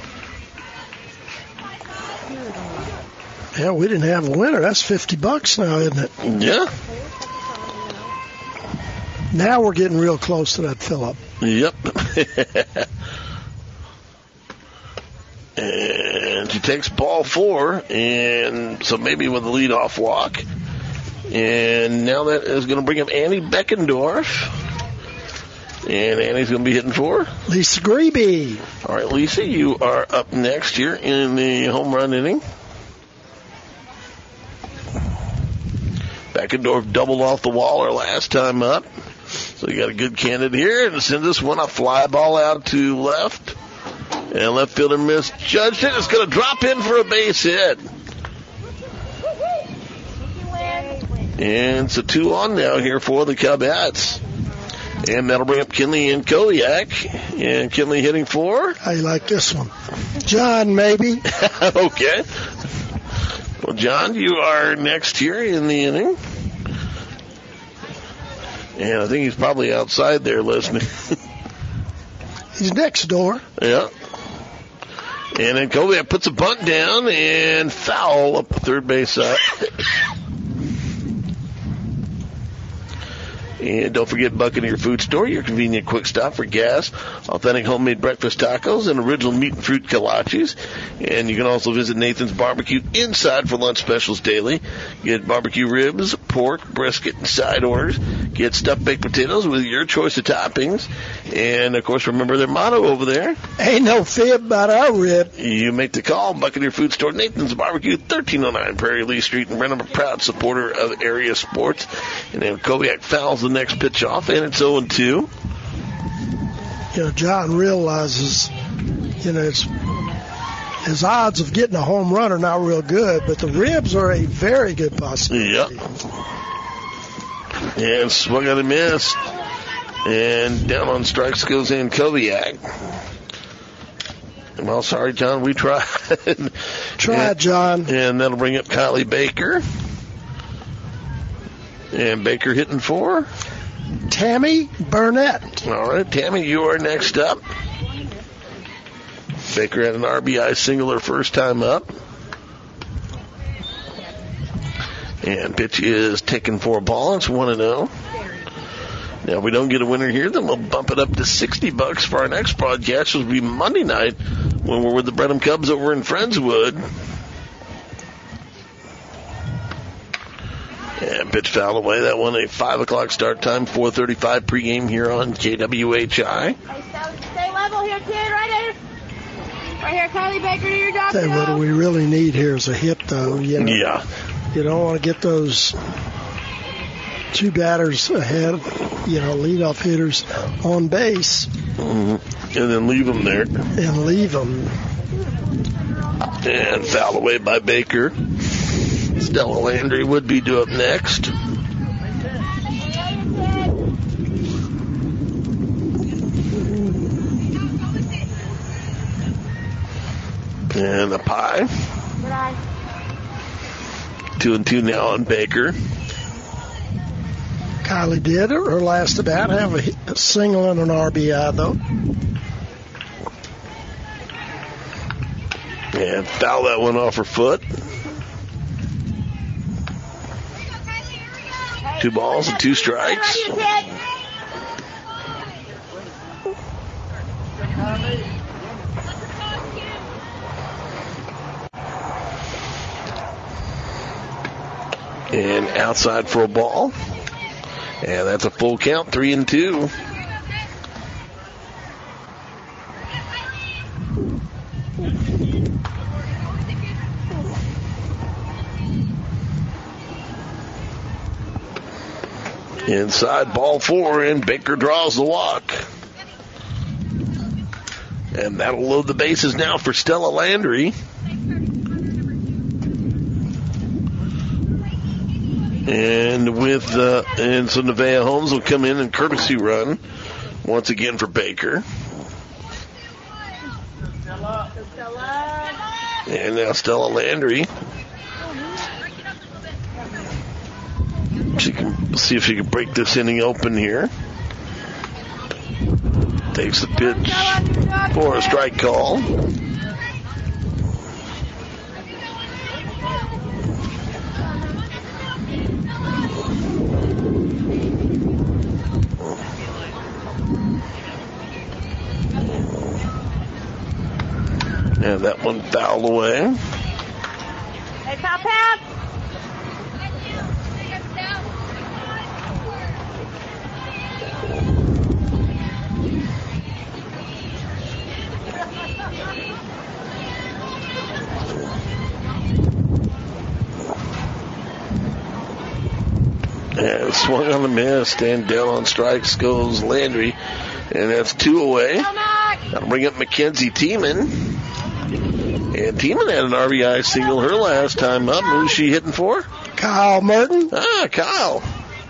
Speaker 8: Yeah, we didn't have a winner. That's fifty bucks now, isn't it?
Speaker 6: Yeah.
Speaker 8: Now we're getting real close to that fill-up.
Speaker 6: Yep. And she takes ball four, and so maybe with a leadoff walk. And now that is going to bring up Annie Beckendorf. And Annie's going to be hitting for
Speaker 8: Lisa Grebe.
Speaker 6: All right, Lisa, you are up next here in the home run inning. Beckendorf doubled off the wall her last time up. So you got a good candidate here, and send this one a fly ball out to left. And left fielder misjudged it. It's going to drop in for a base hit. And it's a two on now here for the Cubettes. And that'll bring up Kinley and Kodiak. And Kinley hitting for?
Speaker 8: I like this one. John, maybe.
Speaker 6: Okay. Well, John, you are next here in the inning. And I think he's probably outside there listening.
Speaker 8: He's next door.
Speaker 6: Yeah. And then Kodiak puts a bunt down and foul up the third base side. And don't forget Buccaneer Food Store, your convenient quick stop for gas, authentic homemade breakfast tacos, and original meat and fruit kolaches. And you can also visit Nathan's Barbecue inside for lunch specials daily. Get barbecue ribs, pork, brisket, and side orders. Get stuffed baked potatoes with your choice of toppings. And, of course, remember their motto over there.
Speaker 8: Ain't no fib about our rib.
Speaker 6: You make the call. Buccaneer Food Store, Nathan's Barbecue, thirteen oh nine Prairie Lee Street in Brenham, a proud supporter of area sports. And then Kodiak fouls the next pitch off, and it's oh and two.
Speaker 8: You know, John realizes, you know, it's, his odds of getting a home run are not real good, but the ribs are a very good possibility.
Speaker 6: Yep. And swung on a miss. And down on strikes goes in Kodiak. Well, sorry, John, we tried.
Speaker 8: Try it, John.
Speaker 6: And that'll bring up Kylie Baker. And Baker hitting for?
Speaker 8: Tammy Burnett.
Speaker 6: All right, Tammy, you are next up. Baker had an R B I single her first time up. And pitch is taken for a ball. It's one and oh. Now, if we don't get a winner here, then we'll bump it up to sixty bucks for our next broadcast, which will be Monday night when we're with the Brenham Cubs over in Friendswood. And pitch foul away. That one a five o'clock start time, four thirty-five pregame here on K W H I.
Speaker 7: Stay level here, kid. Right here. Right here, Kylie Baker, to your job.
Speaker 8: Say, what do we really need here is a hit, though. You know,
Speaker 6: yeah.
Speaker 8: You don't want to get those two batters ahead, you know, leadoff hitters on base.
Speaker 6: Mm-hmm. And then leave them there.
Speaker 8: And leave them.
Speaker 6: And foul away by Baker. Stella Landry would be due up next. And a pie. Two and two now on Baker.
Speaker 8: Kylie did her last at bat have a, a single and an R B I, though.
Speaker 6: And foul that one off her foot. Two balls and two strikes. And outside for a ball. And that's a full count, three and two. Inside, ball four, and Baker draws the walk. And that'll load the bases now for Stella Landry. And with uh, and so Nevaeh Holmes will come in and courtesy run once again for Baker. And now Stella Landry. She can see if she can break this inning open here. Takes the pitch for a strike call. And that one fouled away.
Speaker 7: Hey, top hat.
Speaker 6: And swung on the miss, and down on strikes goes Landry, and that's two away. That'll bring up Mackenzie Tiemann. And Tiemann had an R B I single her last time up. Who's she hitting for?
Speaker 8: Kyle Merton.
Speaker 6: Ah, Kyle.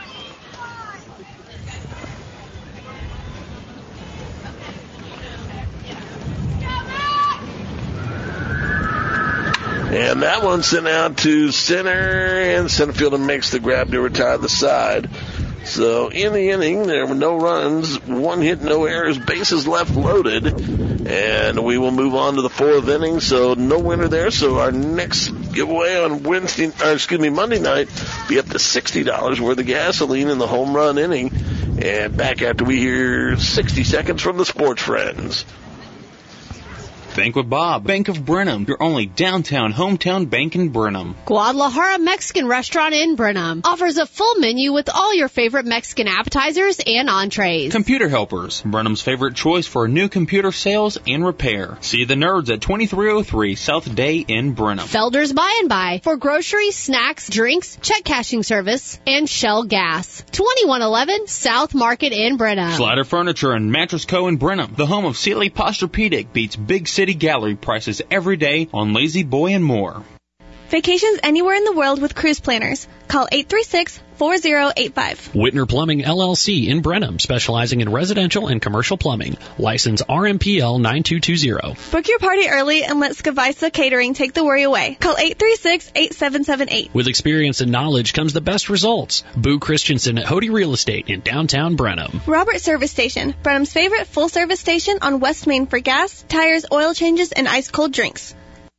Speaker 6: And that one sent out to center, and center fielder makes the grab to retire the side. So in the inning, there were no runs, one hit, no errors, bases left loaded, and we will move on to the fourth inning. So no winner there. So our next giveaway on Wednesday, or excuse me, Monday night, be up to sixty dollars worth of gasoline in the home run inning. And back after we hear sixty seconds from the Sports Friends.
Speaker 1: Bank with Bob, Bank of Brenham, your only downtown hometown bank in Brenham.
Speaker 14: Guadalajara Mexican Restaurant in Brenham offers a full menu with all your favorite Mexican appetizers and entrees.
Speaker 1: Computer Helpers, Brenham's favorite choice for new computer sales and repair. See the nerds at twenty-three oh three South Day in Brenham.
Speaker 14: Felder's Buy and Buy for groceries, snacks, drinks, check cashing service, and Shell Gas. twenty-one eleven South Market in Brenham.
Speaker 1: Slider Furniture and Mattress Co. in Brenham, the home of Sealy Posturepedic, beats big city gallery prices every day on Lazy Boy and more.
Speaker 21: Vacations anywhere in the world with Cruise Planners. Call eight three six, four zero eight five.
Speaker 3: Whitner Plumbing, L L C in Brenham, specializing in residential and commercial plumbing. License R M P L nine two two zero.
Speaker 21: Book your party early and let Skavisa Catering take the worry away. Call eight three six, eight seven seven eight.
Speaker 3: With experience and knowledge comes the best results. Boo Christensen at Hody Real Estate in downtown Brenham.
Speaker 21: Robert Service Station, Brenham's favorite full-service station on West Main for gas, tires, oil changes, and ice-cold drinks.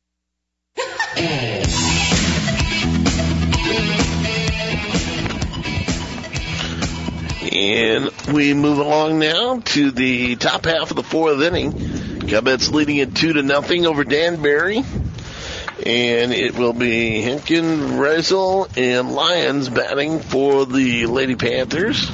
Speaker 6: And we move along now to the top half of the fourth inning. Cubets leading it two to nothing over Danbury. And it will be Henkin, Rezel, and Lyons batting for the Lady Panthers.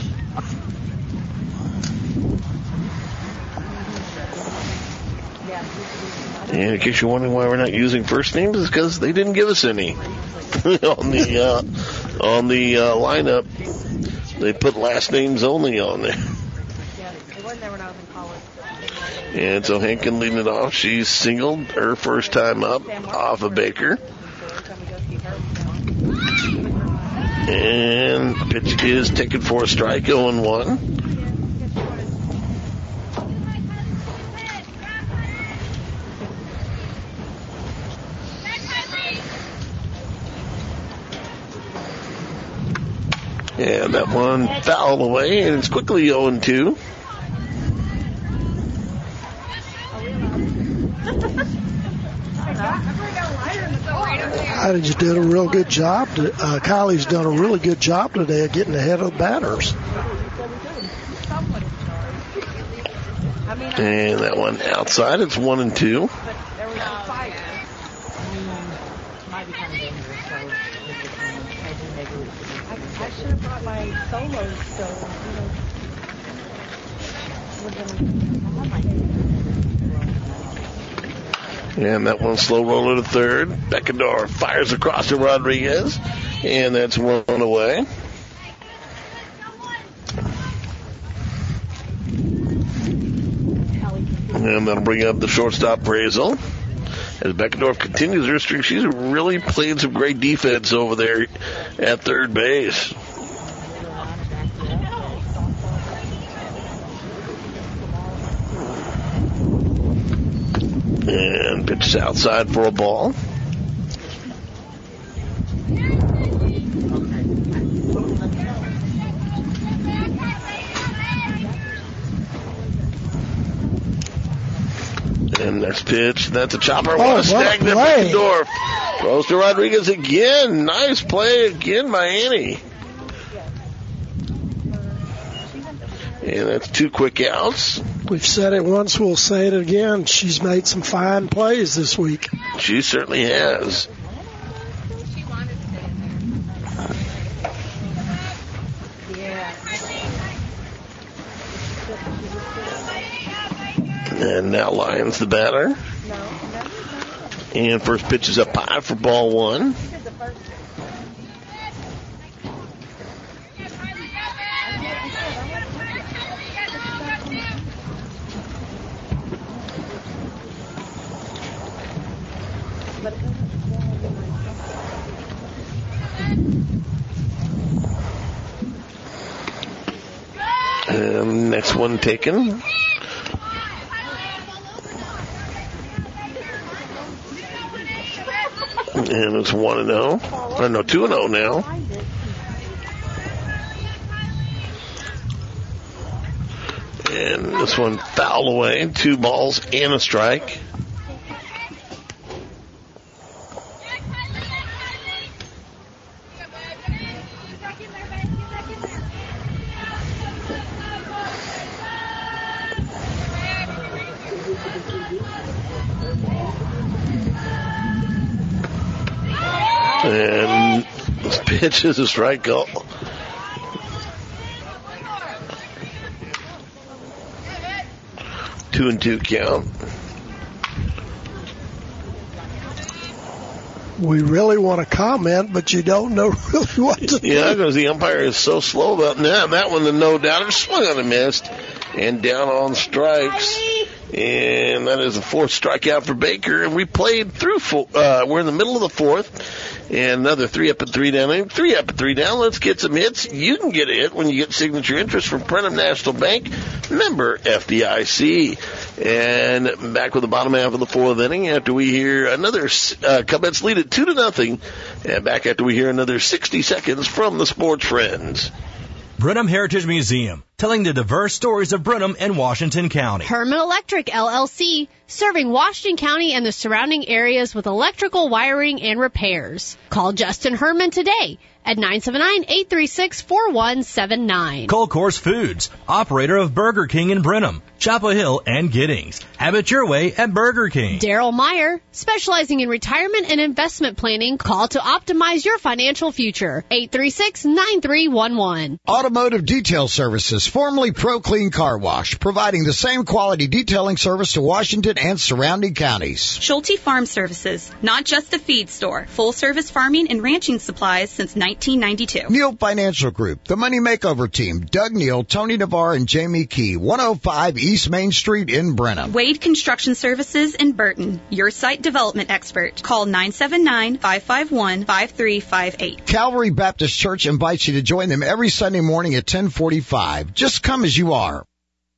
Speaker 6: And in case you're wondering why we're not using first names, it's because they didn't give us any on the uh, on the uh, lineup. They put last names only on there. And so Henkin leading it off. She's singled her first time up off of Baker. And the pitch is taken for a strike, oh and one. And that one fouled away, and it's quickly oh and two.
Speaker 8: I just did a real good job. To, uh, Kylie's done a really good job today of getting ahead of the batters.
Speaker 6: And that one outside, it's one and two.
Speaker 11: I should have brought my solos, so, you know,
Speaker 6: And that one slow roller to third. Beckendorf fires across to Rodriguez, and that's one away. And that'll bring up the shortstop, Brazel. As Beckendorf continues her streak, she's really playing some great defense over there at third base. And pitches outside for a ball. And next pitch, that's a chopper.
Speaker 8: Oh,
Speaker 6: what a snag there,
Speaker 8: play.
Speaker 6: Beckendorf. Goes to Rodriguez again. Nice play again by Annie. And that's two quick outs.
Speaker 8: We've said it once, we'll say it again. She's made some fine plays this week.
Speaker 6: She certainly has. And now Lyons the batter. And first pitch is up high for ball one. And next one taken. And it's one and oh. Or no, two and oh now. And this one foul away. Two balls and a strike. And this pitch is a strikeout. Two and two count.
Speaker 8: We really want to comment, but you don't know really what to do.
Speaker 6: Yeah, because the umpire is so slow about that. That one, the no doubter, swung on and missed. And down on strikes And that is a fourth strikeout for Baker. And we played through, four, uh, we're in the middle of the fourth. And another three up and three down. Three up and three down. Let's get some hits. You can get a hit when you get signature interest from Brenham National Bank, member F D I C. And back with the bottom half of the fourth inning after we hear another, uh, Cubs lead it two to nothing. And back after we hear another sixty seconds from the Sports Friends.
Speaker 13: Brenham Heritage Museum, telling the diverse stories of Brenham and Washington County.
Speaker 14: Herman Electric, L L C, serving Washington County and the surrounding areas with electrical wiring and repairs. Call Justin Herman today at nine seven nine, eight three six, four one seven nine.
Speaker 13: Cold Course Foods, operator of Burger King in Brenham, Chapel Hill, and Giddings. Have it your way at Burger King.
Speaker 14: Daryl Meyer, specializing in retirement and investment planning. Call to optimize your financial future. eight three six, nine three one one.
Speaker 5: Automotive Detail Services, formerly Pro Clean Car Wash, providing the same quality detailing service to Washington and surrounding counties.
Speaker 10: Schulte Farm Services, not just a feed store. Full service farming and ranching supplies since nineteen ninety-two.
Speaker 5: Neal Financial Group, the Money Makeover Team, Doug Neal, Tony Navarre, and Jamie Key, one oh five East Main Street in Brenham.
Speaker 10: Wade Construction Services in Burton, your site development expert. Call nine seven nine, five five one, five three five eight.
Speaker 5: Calvary Baptist Church invites you to join them every Sunday morning at ten forty-five. Just come as you are.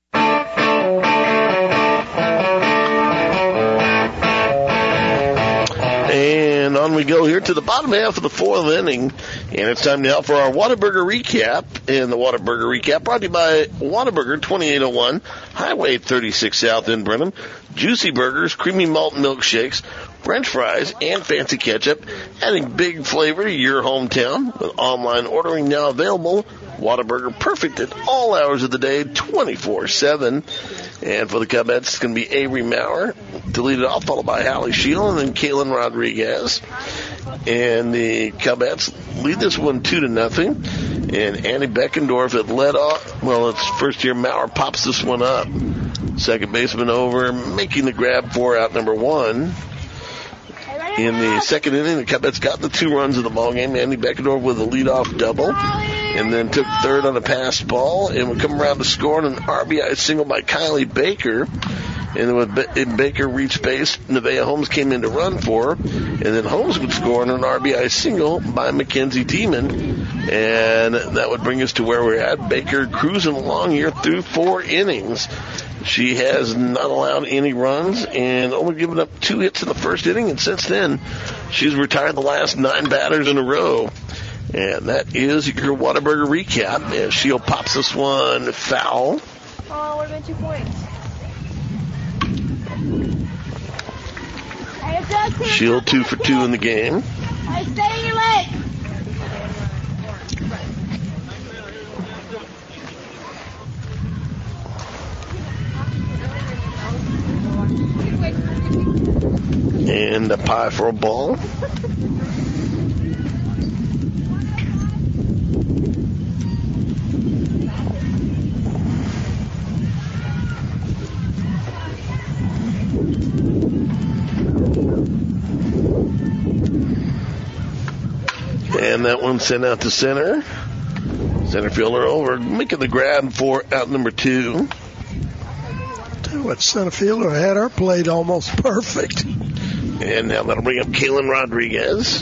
Speaker 6: And on we go here to the bottom half of the fourth inning. And it's time now for our Whataburger Recap. And the Whataburger Recap brought to you by Whataburger, twenty-eight oh one Highway thirty-six South in Brenham. Juicy burgers, creamy malt milkshakes, French fries, and fancy ketchup, adding big flavor to your hometown with online ordering now available. Whataburger, perfect at all hours of the day, twenty-four seven. And for the Cubs, it's going to be Avery Maurer to lead it off, followed by Hallie Shield and then Kaylin Rodriguez. And the Cubs lead this one two to nothing. And Andy Beckendorf had led off. Well, it's first year. Maurer pops this one up. Second baseman over, making the grab for out number one. In the second inning, the Cubs got the two runs of the ball game. Andy Beckendorf with a leadoff double, and then took third on a passed ball, and would come around to score on an R B I single by Kylie Baker. And then with Baker reached base, Nevaeh Holmes came in to run for her, and then Holmes would score on an R B I single by Mackenzie Demon, and that would bring us to where we're at. Baker cruising along here through four innings. She has not allowed any runs and only given up two hits in the first inning, and since then, she's retired the last nine batters in a row. And that is your Whataburger Recap. And Shield pops this one foul.
Speaker 7: Oh, what about two points?
Speaker 6: Shield two for two in the game.
Speaker 7: Hey, stay in your leg.
Speaker 6: And a pie for a ball. And that one sent out to center. Center fielder over, making the grab for out number two.
Speaker 8: Tell you what, center fielder had her played almost perfect.
Speaker 6: And now that'll bring up Kaylin Rodriguez.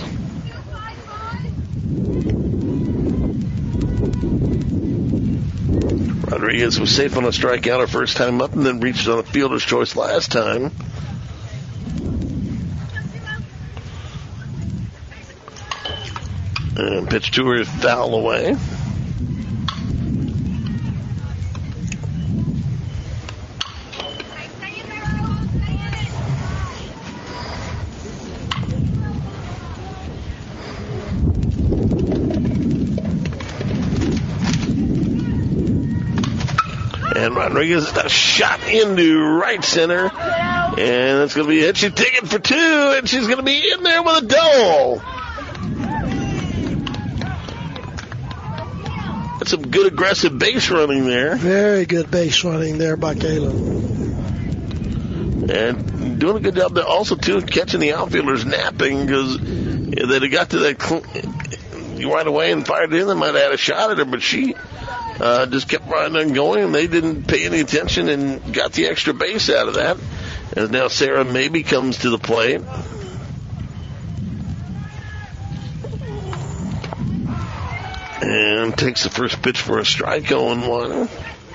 Speaker 6: Rodriguez was safe on a strikeout her first time up and then reached on a fielder's choice last time. And pitch to her is foul away. And Rodriguez got a shot into right center. And it's going to be a hit. She's taking for two, and she's going to be in there with a double. That's some good aggressive base running there.
Speaker 8: Very good base running there by Kaylin.
Speaker 6: And doing a good job there also, too, catching the outfielders napping because they'd have got to that cl- right away and fired in. They might have had a shot at her, but she uh, just kept riding and going, and they didn't pay any attention and got the extra base out of that. As now Sarah Maybe comes to the plate. And takes the first pitch for a strike, oh and one.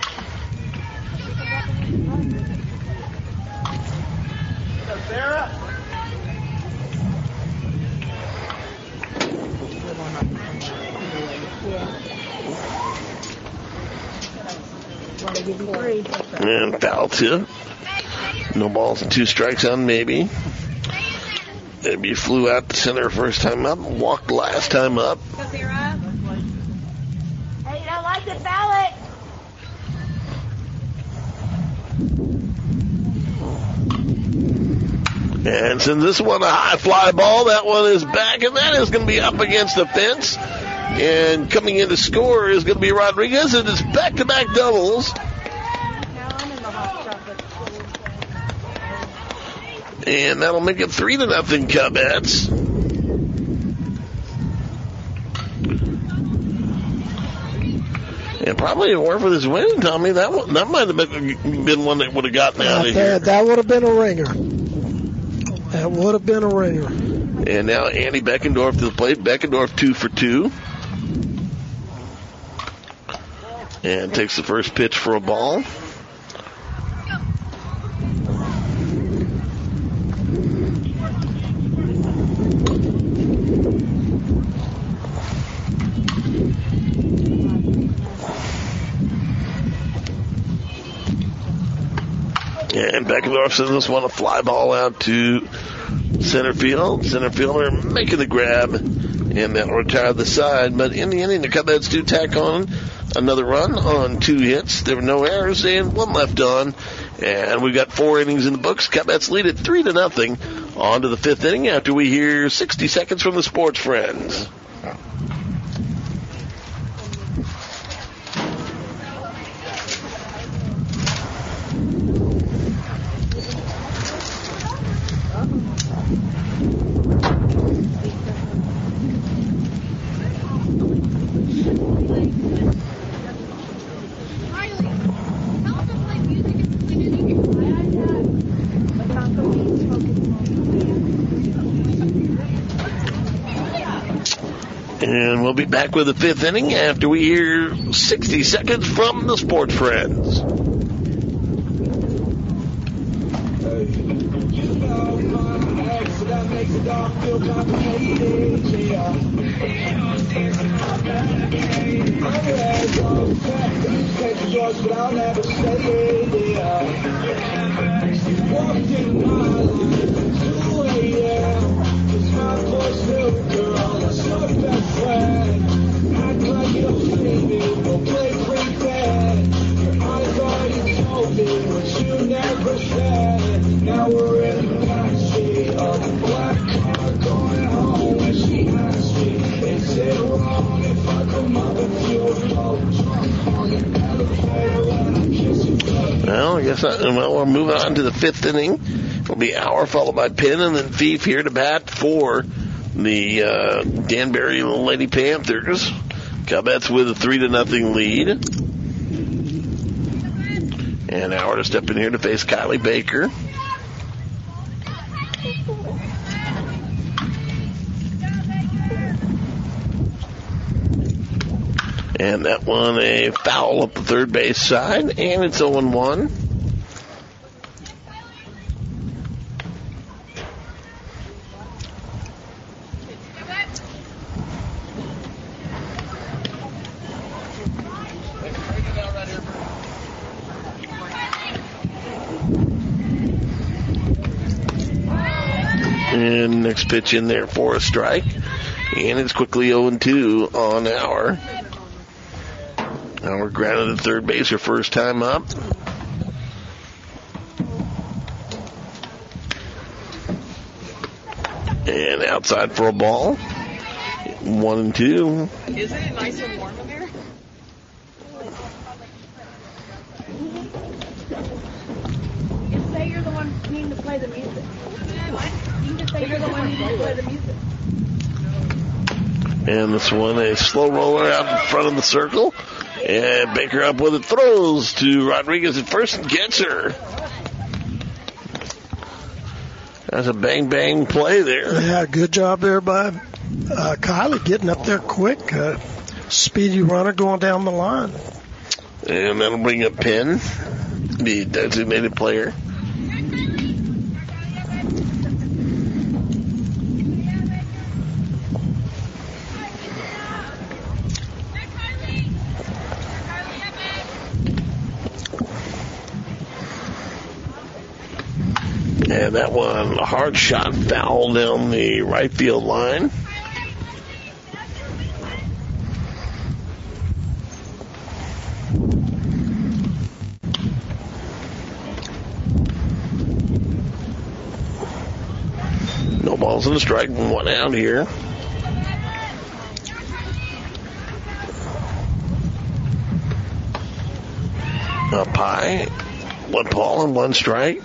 Speaker 20: Sarah?
Speaker 6: And foul tip. No balls and two strikes on Maybe. Maybe flew out to center first time up, walked last time up.
Speaker 7: Hey, you don't like the ballot?
Speaker 6: And since this one a high fly ball, that one is back, and that is going to be up against the fence. And coming in to score is going to be Rodriguez, and it's back-to-back doubles. And that'll make it three to nothing Cubs. And probably if it weren't for this win, Tommy, that one, that might have been, been one that would have gotten out of here.
Speaker 8: That, that would have been a ringer. That would have been a ringer.
Speaker 6: And now Andy Beckendorf to the plate. Beckendorf two for two. And takes the first pitch for a ball. And Beckendorf sends this one a fly ball out to center field. Center fielder making the grab, and that'll retire the side. But in the inning, the Cubs do tack on another run on two hits. There were no errors and one left on. And we've got four innings in the books. Cubs lead it three to nothing. On to the fifth inning after we hear sixty seconds from the Sports Friends. And we'll be back with the fifth inning after we hear sixty seconds from the Sports Friends.
Speaker 20: Now we're in the backseat of a black car going home when she asked me, is it wrong if I come up and feel drunk on an elevator when I'm kissing?
Speaker 6: Well, I guess I, well, we'll move on to the fifth inning. It'll be Hour followed by Penn and then Thief here to bat for the uh, Danbury Lady Panthers. Cubs with a three to nothing lead. And Hour to step in here to face Kylie Baker. And that one a foul up the third base side, and it's oh and one. And next pitch in there for a strike. And it's quickly oh and two on Hour. Hour grounded at third base her first time up. And outside for a ball. One and two.
Speaker 11: Isn't it nice and warm in here? You say you're the one needing to play the music. What? You just say you're the one needing to play the music.
Speaker 6: And this one a slow roller out in front of the circle. And Baker up with it, throws to Rodriguez at first and gets her. That's a bang-bang play there.
Speaker 8: Yeah, good job there by uh, Kylie getting up there quick. Uh, speedy runner going down the line.
Speaker 6: And that'll bring up Penn, the designated player. And that one, a hard shot foul down the right field line. No balls in the strike, one out here. Up high, one ball and one strike.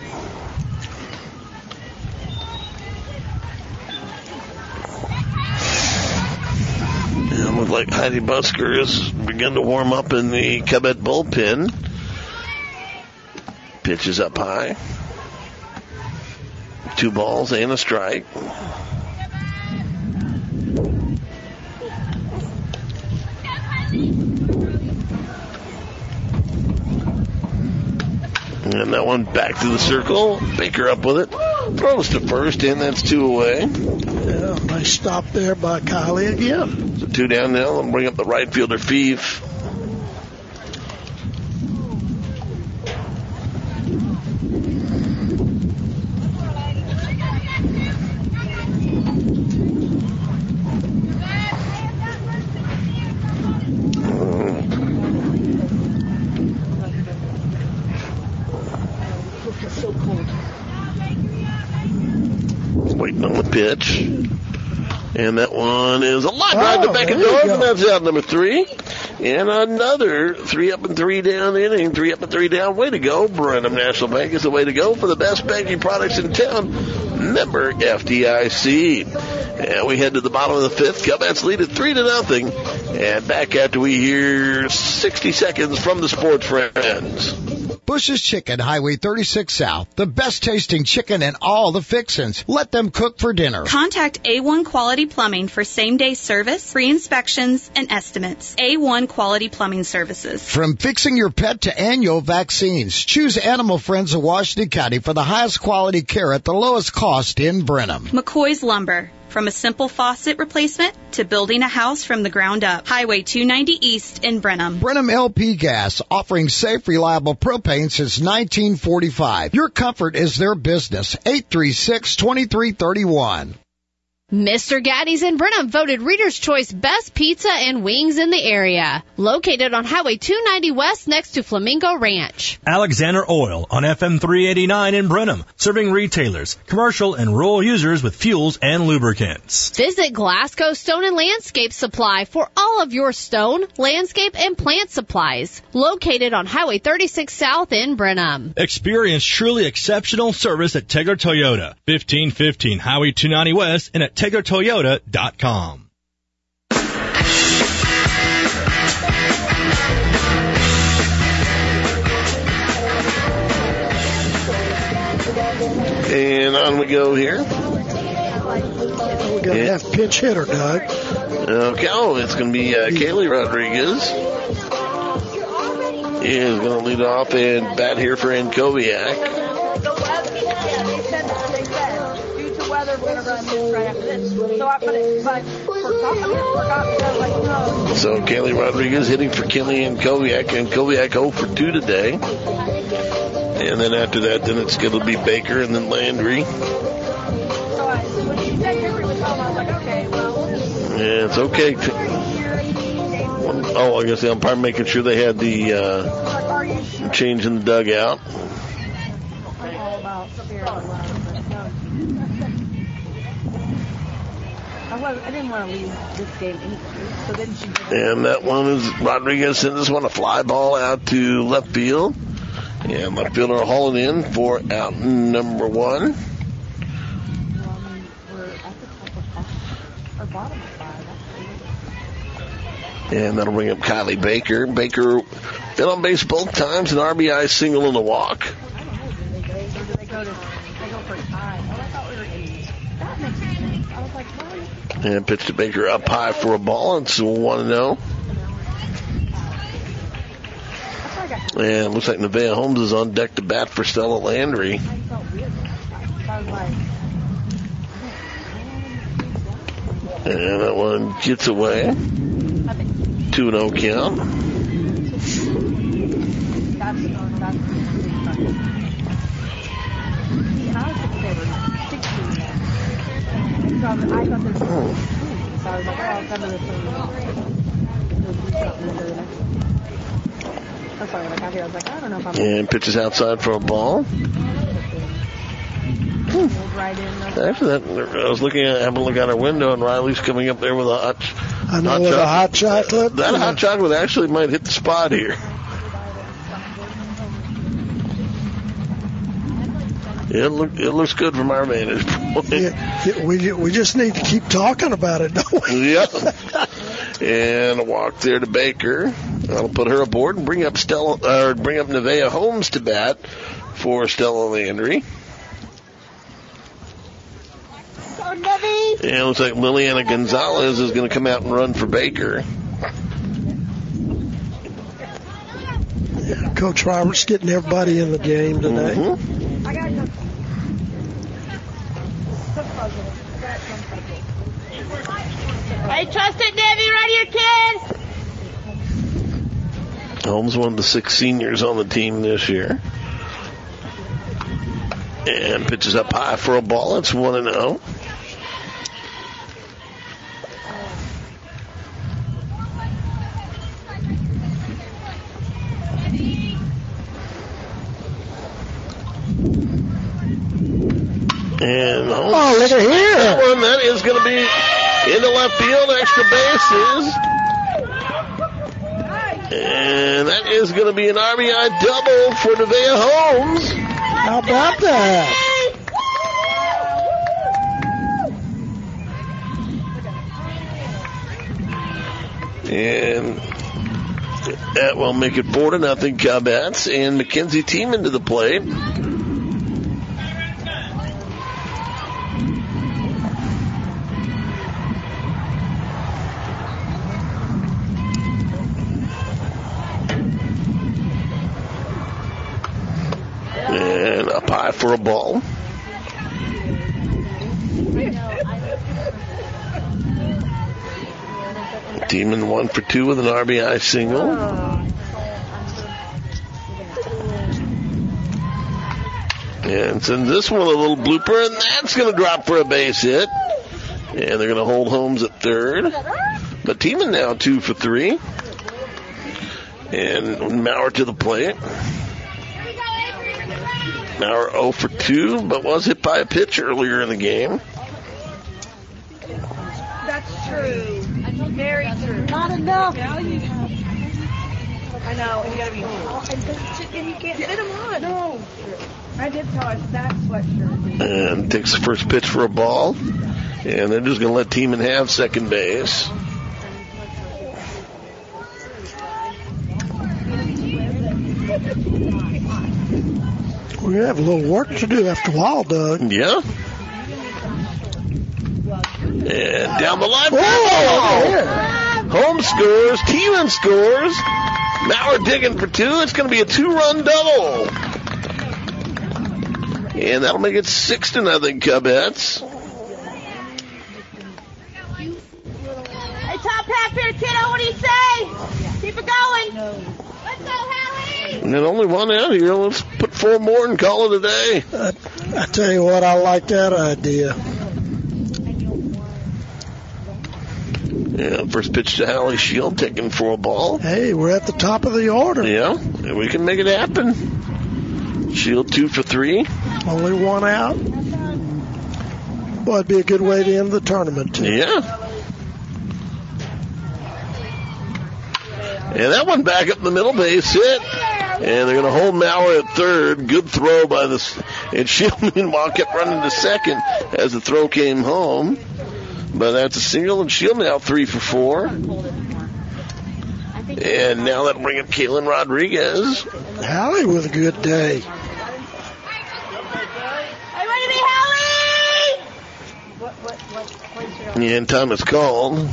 Speaker 6: And look like Heidi Busker has begun to warm up in the Covet bullpen. Pitches up high. Two balls and a strike. And that one back to the circle. Baker up with it. Throws to first, and that's two away.
Speaker 8: Yeah, nice stop there by Kylie again.
Speaker 6: So two down now. And bring up the right fielder, Fief. Waiting on the pitch. And that one is a line drive
Speaker 8: Oh,
Speaker 6: to back and
Speaker 8: there you
Speaker 6: north,
Speaker 8: go.
Speaker 6: and that's out number three. And another three up and three down inning, three up and three down. Way to go. Brenham National Bank is the way to go for the best banking products in town. Member F D I C. And we head to the bottom of the fifth. Cubs lead at three to nothing. And back after we hear sixty seconds from the sports friends.
Speaker 5: Bush's Chicken, Highway thirty-six South. The best tasting chicken and all the fixins. Let them cook for dinner.
Speaker 10: Contact A one Quality Plumbing for same-day service, free inspections, and estimates. A one Quality Plumbing Services.
Speaker 5: From fixing your pet to annual vaccines, choose Animal Friends of Washington County for the highest quality care at the lowest cost in Brenham.
Speaker 10: McCoy's Lumber. From a simple faucet replacement to building a house from the ground up. Highway two ninety East in Brenham.
Speaker 5: Brenham L P Gas, offering safe, reliable propane since nineteen forty-five. Your comfort is their business. eight three six, two three three one.
Speaker 14: Mister Gaddy's in Brenham voted Reader's Choice Best Pizza and Wings in the area. Located on Highway two ninety West next to Flamingo Ranch.
Speaker 13: Alexander Oil on F M three eighty-nine in Brenham, serving retailers, commercial, and rural users with fuels and lubricants.
Speaker 14: Visit Glasgow Stone and Landscape Supply for all of your stone, landscape, and plant supplies. Located on Highway thirty-six South in Brenham.
Speaker 13: Experience truly exceptional service at Tegler Toyota, fifteen fifteen Highway two ninety West and at Tegler Toyota dot com.
Speaker 6: And on we go here.
Speaker 8: We got to have pinch hitter, Doug.
Speaker 6: Okay, oh, it's going to be uh, Kaylee Rodriguez. Is going to lead off and bat here for Ankoviak.
Speaker 11: We're going to run this right after this. So I put it, but forgot, forgot to let you know.
Speaker 6: So Kaylee Rodriguez hitting for Killian Koviak, and Koviak oh for two today. And then after that, then it's going to be Baker and then Landry.
Speaker 11: So I, when she said Hickory was home, I was like, okay, well, we'll just...
Speaker 6: Yeah, it's okay. To, oh, I guess the umpire making sure they had the uh, change in the dugout.
Speaker 11: I didn't want to leave this game anyway. So then she.
Speaker 6: And that one is Rodriguez sends this one a fly ball out to left field. And left fielder hauling in for out number one. And that'll bring up Kylie Baker. Baker been on base both times, an R B I single and a walk. And pitch to Baker up high for a ball. It's one and oh. And looks like Nevaeh Holmes is on deck to bat for Stella Landry. And that one gets away. two and oh count. And pitches outside for a ball. Actually, that, I was looking at, having a look out our window, and Riley's coming up there with a hot,
Speaker 8: I know
Speaker 6: hot
Speaker 8: with
Speaker 6: chocolate.
Speaker 8: a hot chocolate.
Speaker 6: That
Speaker 8: yeah.
Speaker 6: hot chocolate actually might hit the spot here. It look it looks good from our vantage point.
Speaker 8: Yeah, yeah, we we just need to keep talking about it, don't we?
Speaker 6: Yep. And a walk there to Baker. That'll put her aboard and bring up Stella, or bring up Nevaeh Holmes to bat for Stella Landry. And it looks like Liliana Gonzalez is going to come out and run for Baker.
Speaker 8: Yeah, Coach Roberts getting everybody in the game today.
Speaker 6: Mm-hmm.
Speaker 11: I got you.
Speaker 7: Hey, trust it, Debbie. Right here, kid.
Speaker 6: Holmes, one of the six seniors on the team this year. And pitches up high for a ball. It's one and oh. And Holmes,
Speaker 8: oh, look at here.
Speaker 6: That one, that is going to be into left field, extra bases. And that is going to be an R B I double for Nevaeh Holmes.
Speaker 8: How about that?
Speaker 6: And that will make it four to nothing Cubs. And Mackenzie Teeman to the plate. And up high for a ball. Teeman one for two with an R B I single. And sends this one a little blooper, and that's going to drop for a base hit. And they're going to hold Holmes at third. But Teeman now two for three. And Maurer to the plate. Maurer oh for two, but was hit by a pitch earlier in the game.
Speaker 11: That's true. Very true. Not enough. I know, and you gotta be. And you can't fit them on. No. I did tell us that sweatshirt.
Speaker 6: And takes the first pitch for a ball. And they're just going to let Teeman have second base.
Speaker 8: We have a little work to do after a while, Doug.
Speaker 6: Yeah. And down the line.
Speaker 8: Oh,
Speaker 6: Holmes scores. Teeman scores. Maurer digging for two. It's going to be a two-run double. And that'll make it six to nothing Cubs.
Speaker 7: Hey, top half here, kiddo. What do you say? Keep it going. Let's go, Hallie.
Speaker 6: And then only one out here. Let's put four more and call it a day.
Speaker 8: I, I tell you what, I like that idea.
Speaker 6: Yeah, first pitch to Hallie Shield, taking for a ball.
Speaker 8: Hey, we're at the top of the order.
Speaker 6: Yeah, we can make it happen. Shield two for three.
Speaker 8: Only one out. Well, it'd be a good way to end the tournament, too.
Speaker 6: Yeah. And that one back up in the middle, base hit. And they're going to hold Maurer at third. Good throw by the... And Shield, meanwhile, kept running to second as the throw came home. But that's a single, and Shield now three for four. And now that'll bring up Kaylin Rodriguez.
Speaker 8: Hallie with a good day.
Speaker 7: Are you ready to be Hallie? What, what, what, what's your...
Speaker 6: And time is called.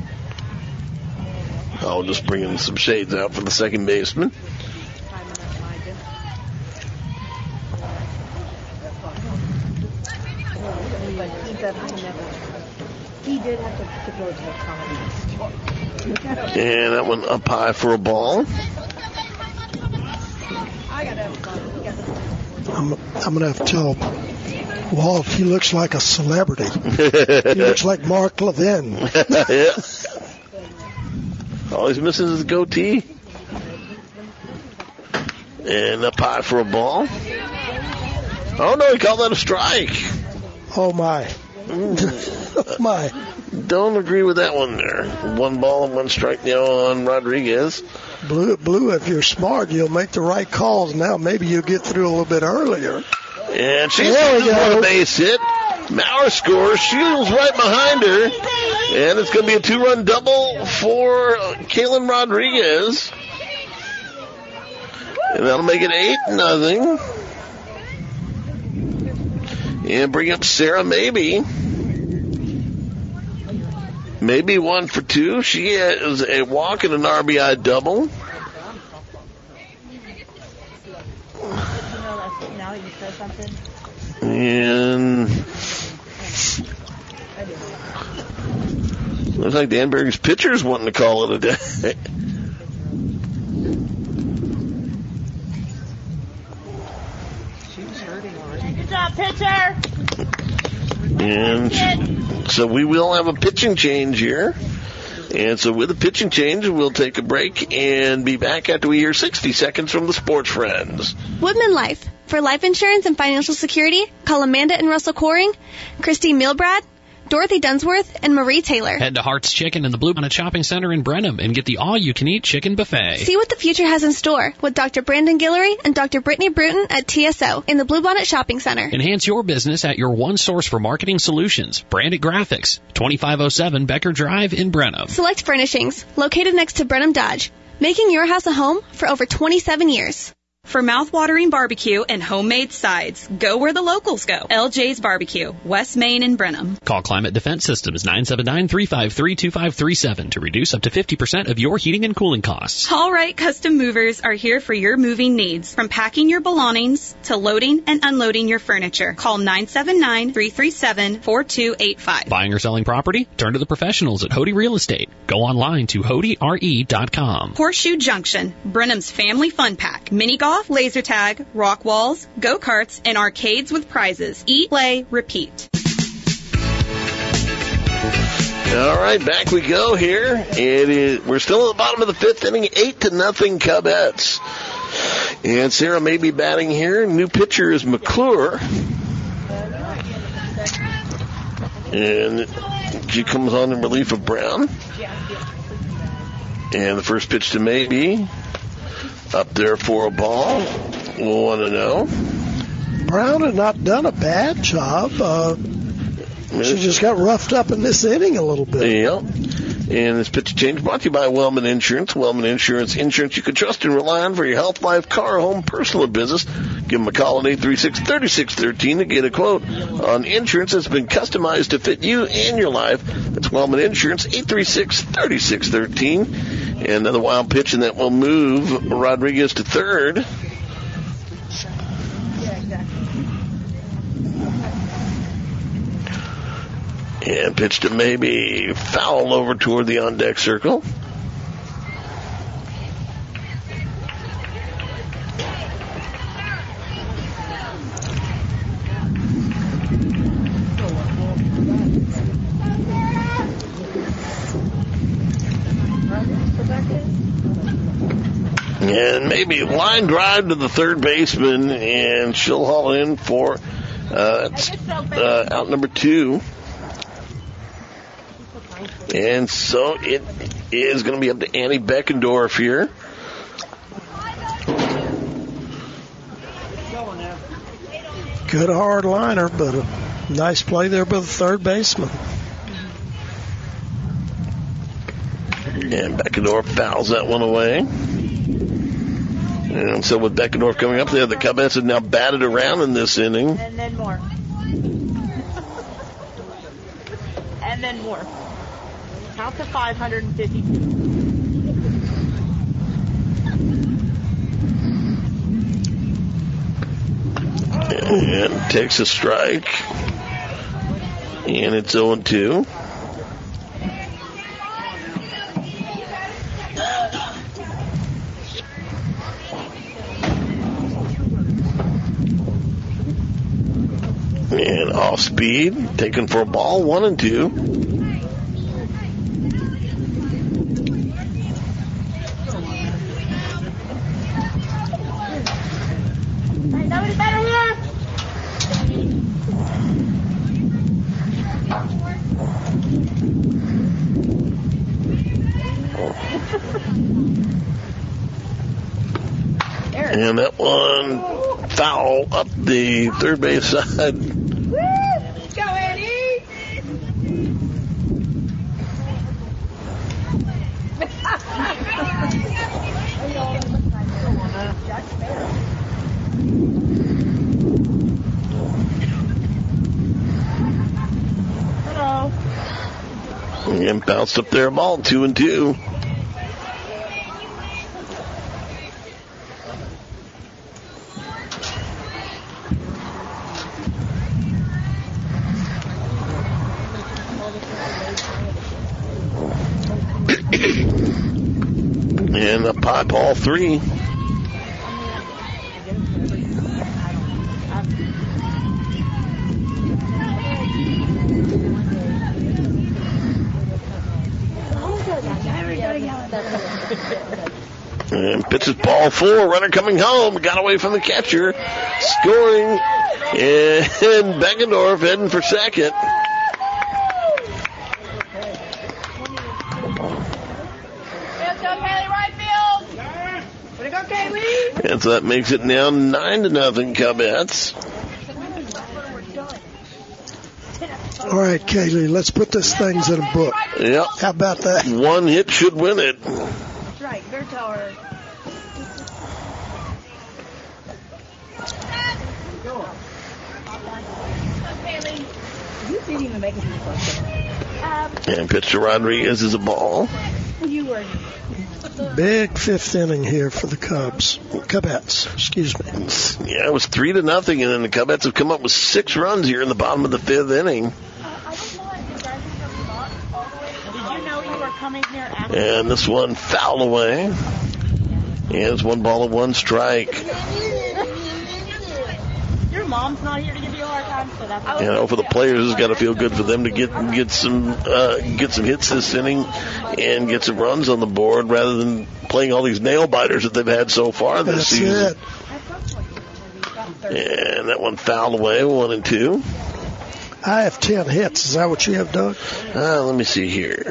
Speaker 6: I'll just bring in some shades out for the second baseman.
Speaker 11: He did have to, to go to a comedy.
Speaker 6: And that one up high for a ball.
Speaker 8: I'm, I'm going to have to tell Walt he looks like a celebrity. He looks like Mark Levin.
Speaker 6: Yeah. All he's missing is the goatee. And up high for a ball. Oh, no, he called that a strike.
Speaker 8: Oh, my. Oh, my.
Speaker 6: Don't agree with that one there. One ball and one strike now on Rodriguez.
Speaker 8: Blue, Blue, if you're smart, you'll make the right calls. Now maybe you'll get through a little bit earlier.
Speaker 6: And she's
Speaker 8: there we
Speaker 6: got
Speaker 8: go.
Speaker 6: a base hit. Maurer scores. Shields right behind her. And it's going to be a two-run double for Kaylin Rodriguez. And that'll make it eight nothing. And bring up Sarah Maybe. Maybe one for two. She has a walk and an R B I double. And looks like Danbury's pitcher's wanting to call it a day.
Speaker 7: Good job, pitcher.
Speaker 6: And so we will have a pitching change here. And so with the pitching change, we'll take a break and be back after we hear sixty seconds from the Sports Friends.
Speaker 21: Woodman Life. For life insurance and financial security, call Amanda and Russell Coring, Christine Milbrad, Dorothy Dunsworth, and Marie Taylor.
Speaker 3: Head to Hart's Chicken in the Bluebonnet Shopping Center in Brenham and get the all-you-can-eat chicken buffet.
Speaker 21: See what the future has in store with Doctor Brandon Guillory and Doctor Brittany Bruton at T S O in the Bluebonnet Shopping Center.
Speaker 3: Enhance your business at your one source for marketing solutions, Branded Graphics, twenty-five oh seven Becker Drive in Brenham.
Speaker 21: Select Furnishings, located next to Brenham Dodge, making your house a home for over twenty-seven years.
Speaker 10: For mouth-watering barbecue and homemade sides, go where the locals go. L J's Barbecue, West Main and Brenham.
Speaker 3: Call Climate Defense Systems nine seven nine, three five three, two five three seven to reduce up to fifty percent of your heating and cooling costs.
Speaker 10: All Right Custom Movers are here for your moving needs. From packing your belongings to loading and unloading your furniture. Call nine seven nine, three three seven, four two eight five.
Speaker 3: Buying or selling property? Turn to the professionals at Hody Real Estate. Go online to hody r e dot com.
Speaker 10: Horseshoe Junction, Brenham's Family Fun Pack. Mini golf, laser tag, rock walls, go-karts, and arcades with prizes. Eat, play, repeat.
Speaker 6: All right, back we go here. It is, we're still at the bottom of the fifth inning, eight to nothing Cubettes. And Sarah may be batting here. New pitcher is McClure. And she comes on in relief of Brown. And the first pitch to Maybe. Up there for a ball. One to know.
Speaker 8: Brown had not done a bad job. Uh, she just got roughed up in this inning a little bit.
Speaker 6: Yeah. And this pitch change brought to you by Wellman Insurance. Wellman Insurance, insurance you can trust and rely on for your health, life, car, home, personal, or business. Give them a call at eight three six, three six one three to get a quote on insurance that's been customized to fit you and your life. That's Wellman Insurance, eight three six, three six one three. And another wild pitch, and that will move Rodriguez to third. And pitch to Maybe foul over toward the on-deck circle. And Maybe line drive to the third baseman, and she'll haul in for uh, uh, out number two. And so it is going to be up to Annie Beckendorf here.
Speaker 8: Good hard liner, but a nice play there by the third baseman.
Speaker 6: And Beckendorf fouls that one away. And so with Beckendorf coming up there, the Cubs have now batted around in this inning.
Speaker 11: And then more. And then more. Count to five hundred fifty-two.
Speaker 6: And takes a strike. And it's oh and two. And off speed, taken for a ball, one and two.
Speaker 7: Somebody better here.
Speaker 6: And that one foul up the third base side.
Speaker 7: Woo! Let's go, Eddie! Hello.
Speaker 6: And bounced up there, ball two and two. And the pipe ball three. And pitches ball four. Runner coming home. Got away from the catcher. Scoring. And Beckendorf heading for second. And so that makes it now nine to nothing Cubs.
Speaker 8: All right, Kaylee, let's put this things in a book.
Speaker 6: Yep.
Speaker 8: How about that?
Speaker 6: One hit should win it.
Speaker 11: That's right. Bear tower. You didn't even make it.
Speaker 6: And pitch to Rodriguez is a ball.
Speaker 11: You were.
Speaker 8: Big fifth inning here for the Cubs. Cubs, excuse me.
Speaker 6: Yeah, it was three to nothing, and then the Cubs have come up with six runs here in the bottom of the fifth inning.
Speaker 11: Did you know you were coming here after?
Speaker 6: And this one fouled away. And it's one ball and one strike.
Speaker 11: Your mom's not here to give you a hard time, so that's.
Speaker 6: You know, for the players, it's got to feel good for them to get get some uh, get some hits this inning and get some runs on the board rather than playing all these nail biters that they've had so far this
Speaker 8: That's
Speaker 6: season.
Speaker 8: It.
Speaker 6: And that one fouled away, one and two.
Speaker 8: I have ten hits. Is that what you have, Doug?
Speaker 6: Uh, let me see here.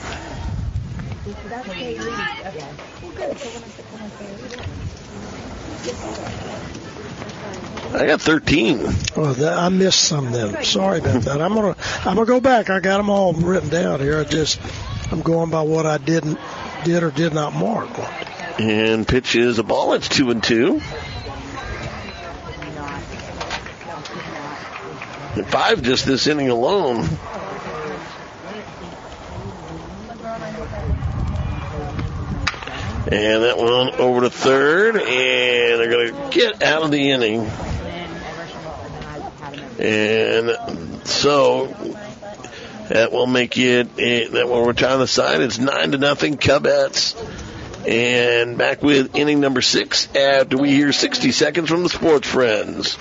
Speaker 6: I got thirteen.
Speaker 8: Oh, that, I missed some of them. Sorry about that. I'm gonna I'm gonna go back. I got them all written down here. I just I'm going by what I didn't did or did not mark.
Speaker 6: And pitch is a ball. It's two and two. And five just this inning alone. And that one over to third, and they're going to get out of the inning. And so that will make it, that will retire the side. It's nine to nothing Cubs. And back with inning number six after we hear sixty seconds from the Sports Friends.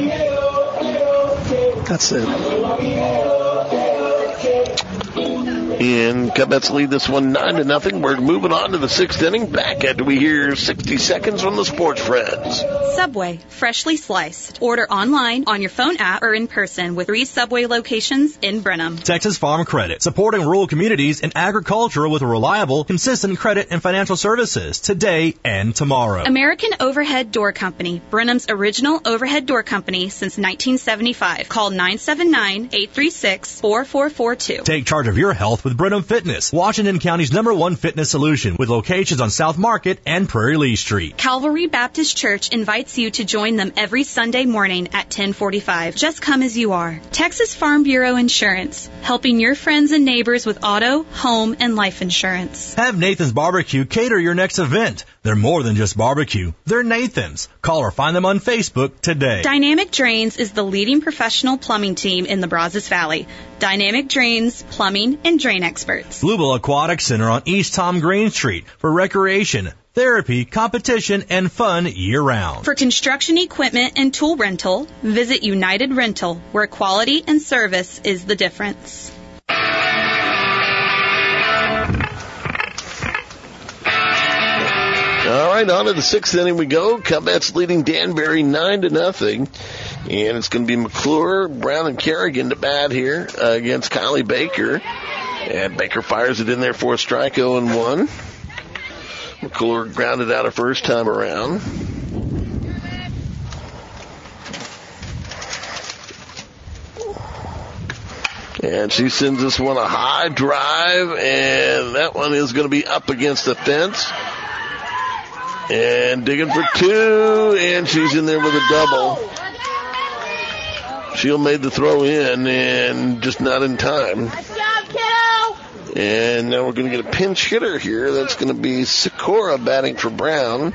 Speaker 8: That's it.
Speaker 6: And Cubets lead this one nine to nothing. We're moving on to the sixth inning. Back after we hear sixty seconds from the Sports Friends.
Speaker 4: Subway, freshly sliced. Order online, on your phone app, or in person with three Subway locations in Brenham.
Speaker 13: Texas Farm Credit, supporting rural communities and agriculture with reliable, consistent credit and financial services today and tomorrow.
Speaker 4: American Overhead Door Company, Brenham's original overhead door company since nineteen seventy-five. Call nine seven nine, eight three six, four four four two.
Speaker 13: Take charge of your health with Brenham Fitness, Washington County's number one fitness solution, with locations on South Market and Prairie Lee Street.
Speaker 4: Calvary Baptist Church invites you to join them every Sunday morning at ten forty-five. Just come as you are. Texas Farm Bureau Insurance, helping your friends and neighbors with auto, home, and life insurance.
Speaker 13: Have Nathan's Barbecue cater your next event. They're more than just barbecue. They're Nathan's. Call or find them on Facebook today.
Speaker 4: Dynamic Drains is the leading professional plumbing team in the Brazos Valley. Dynamic Drains, plumbing, and drain experts.
Speaker 13: Bluebell Aquatic Center on East Tom Green Street for recreation, therapy, competition, and fun year-round.
Speaker 4: For construction equipment and tool rental, visit United Rental, where quality and service is the difference.
Speaker 6: All right, on to the sixth inning we go. Cubets leading Danbury nine to nothing, and it's going to be McClure, Brown, and Kerrigan to bat here uh, against Kylie Baker. And Baker fires it in there for a strike, oh and one. McClure grounded out a first time around. And she sends this one a high drive, and that one is going to be up against the fence. And digging for two, and she's in there with a double. She'll made the throw in, and just not in time.
Speaker 7: Nice job, kiddo!
Speaker 6: And now we're going to get a pinch hitter here. That's going to be Sikora batting for Brown.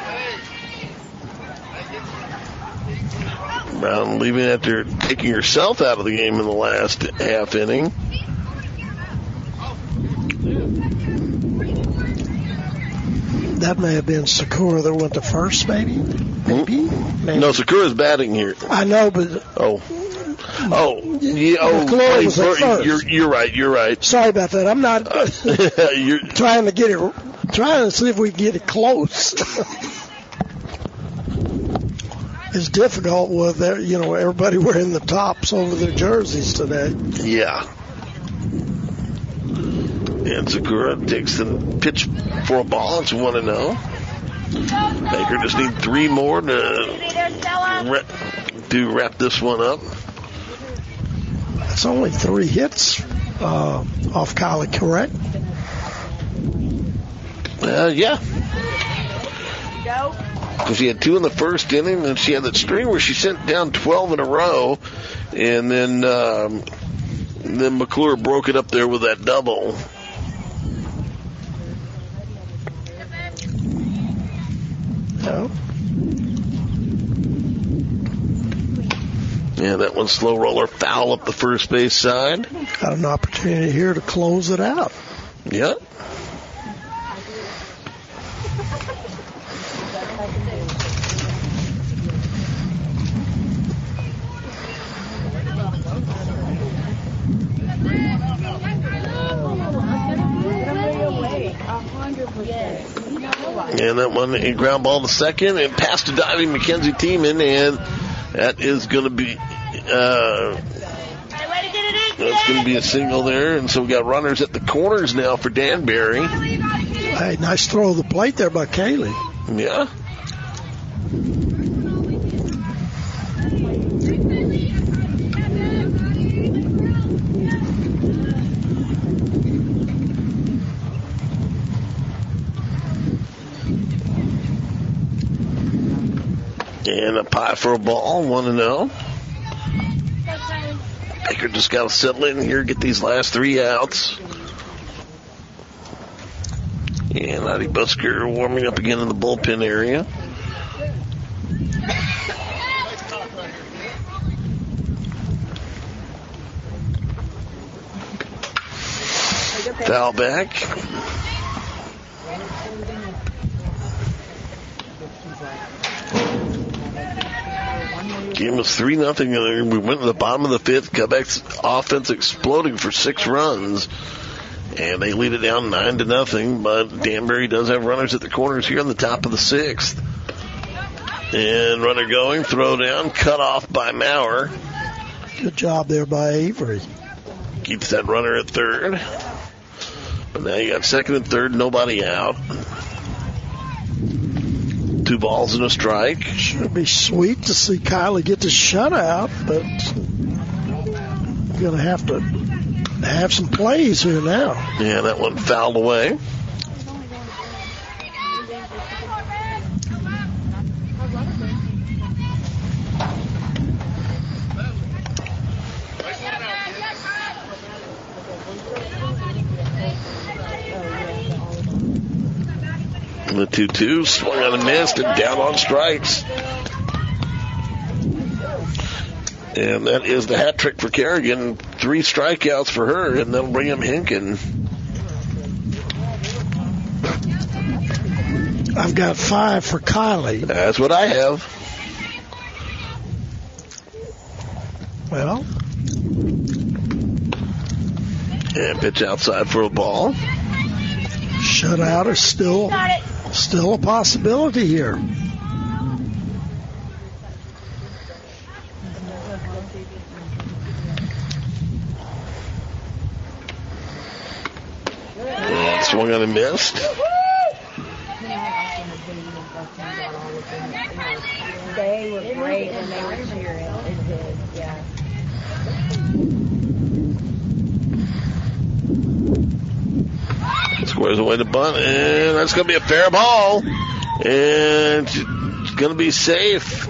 Speaker 6: Brown leaving after taking herself out of the game in the last half inning.
Speaker 8: That may have been Sakura that went to first, maybe? Maybe? maybe.
Speaker 6: No, Sakura's batting here.
Speaker 8: I know, but...
Speaker 6: Oh. Oh. Yeah, oh,
Speaker 8: McClure was at first.
Speaker 6: You're, you're right, you're right.
Speaker 8: Sorry about that. I'm not
Speaker 6: you're,
Speaker 8: trying to get it... Trying to see if we can get it close. It's difficult with, you know, everybody wearing the tops over their jerseys today.
Speaker 6: Yeah. And Sakura takes the pitch for a ball. It's one and oh. Baker just need three more to wrap, to wrap this one up.
Speaker 8: It's only three hits uh, off Kylie, correct?
Speaker 6: Uh, yeah. Because she had two in the first inning, and she had that string where she sent down twelve in a row, and then um, then McClure broke it up there with that double.
Speaker 8: No.
Speaker 6: Yeah, that one slow roller foul up the first base side.
Speaker 8: Got an opportunity here to close it out.
Speaker 6: Yep. And that one, a ground ball to second, and past to diving Mackenzie Tiemann, and that is going to be, uh, that's going to be a single there. And so we got runners at the corners now for Danbury.
Speaker 8: Hey, nice throw of the plate there by Kaylee.
Speaker 6: Yeah. And a pie for a ball, one and oh. Baker just got to settle in here, get these last three outs. And Addie Busker warming up again in the bullpen area. Foul back. Game was three nothing. We went to the bottom of the fifth. Quebec's offense exploding for six runs. And they lead it down nine to nothing, but Danbury does have runners at the corners here in the top of the sixth. And runner going, throw down, cut off by Maurer.
Speaker 8: Good job there by Avery.
Speaker 6: Keeps that runner at third. But now you got second and third, nobody out. Two balls and a strike.
Speaker 8: Should be sweet to see Kylie get the shutout, but you're going to have to have some plays here now.
Speaker 6: Yeah, that one fouled away. The two two swung on and missed and down on strikes. And that is the hat trick for Kerrigan. Three strikeouts for her, and that'll bring him Hinkin.
Speaker 8: I've got five for Kylie.
Speaker 6: That's what I have.
Speaker 8: Well.
Speaker 6: And pitch outside for a ball.
Speaker 8: Shutout is still, still a possibility here.
Speaker 6: And swung on and missed.
Speaker 11: They were great when they were cheering. It did, yeah.
Speaker 6: Squares away the bunt, and that's going to be a fair ball. And it's going to be safe.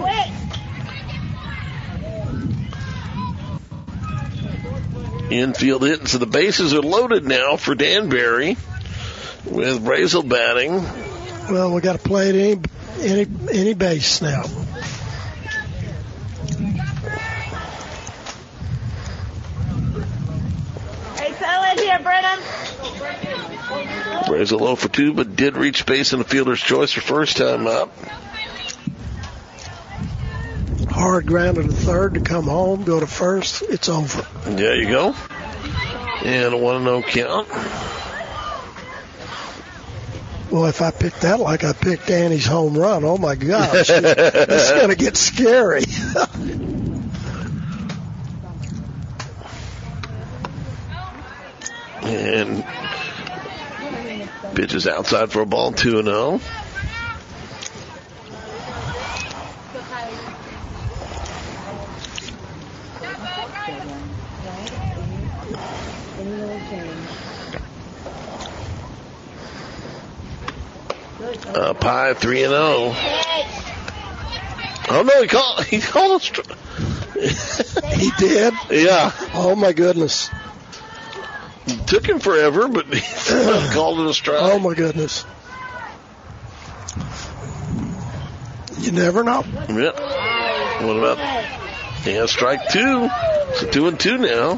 Speaker 6: Infield hitting, so the bases are loaded now for Danbury with Brazel batting.
Speaker 8: Well, we got to play at any, any, any base now.
Speaker 7: Hey, settle in here, Brenham.
Speaker 6: Brazel low for two, but did reach base in the fielder's choice for first time up.
Speaker 8: Hard ground to the third to come home, go to first. It's over.
Speaker 6: There you go. And a one and oh count.
Speaker 8: Well, if I picked that like I picked Annie's home run, oh my gosh, it's going to get scary.
Speaker 6: And pitches outside for a ball, two and oh. Uh, Pie three and zero. Oh no, he called. He called. A stri-
Speaker 8: He did.
Speaker 6: Yeah.
Speaker 8: Oh my goodness.
Speaker 6: It took him forever, but he called it a strike.
Speaker 8: Oh my goodness. You never know.
Speaker 6: Yep. What about? Yeah, strike two. So two and two now.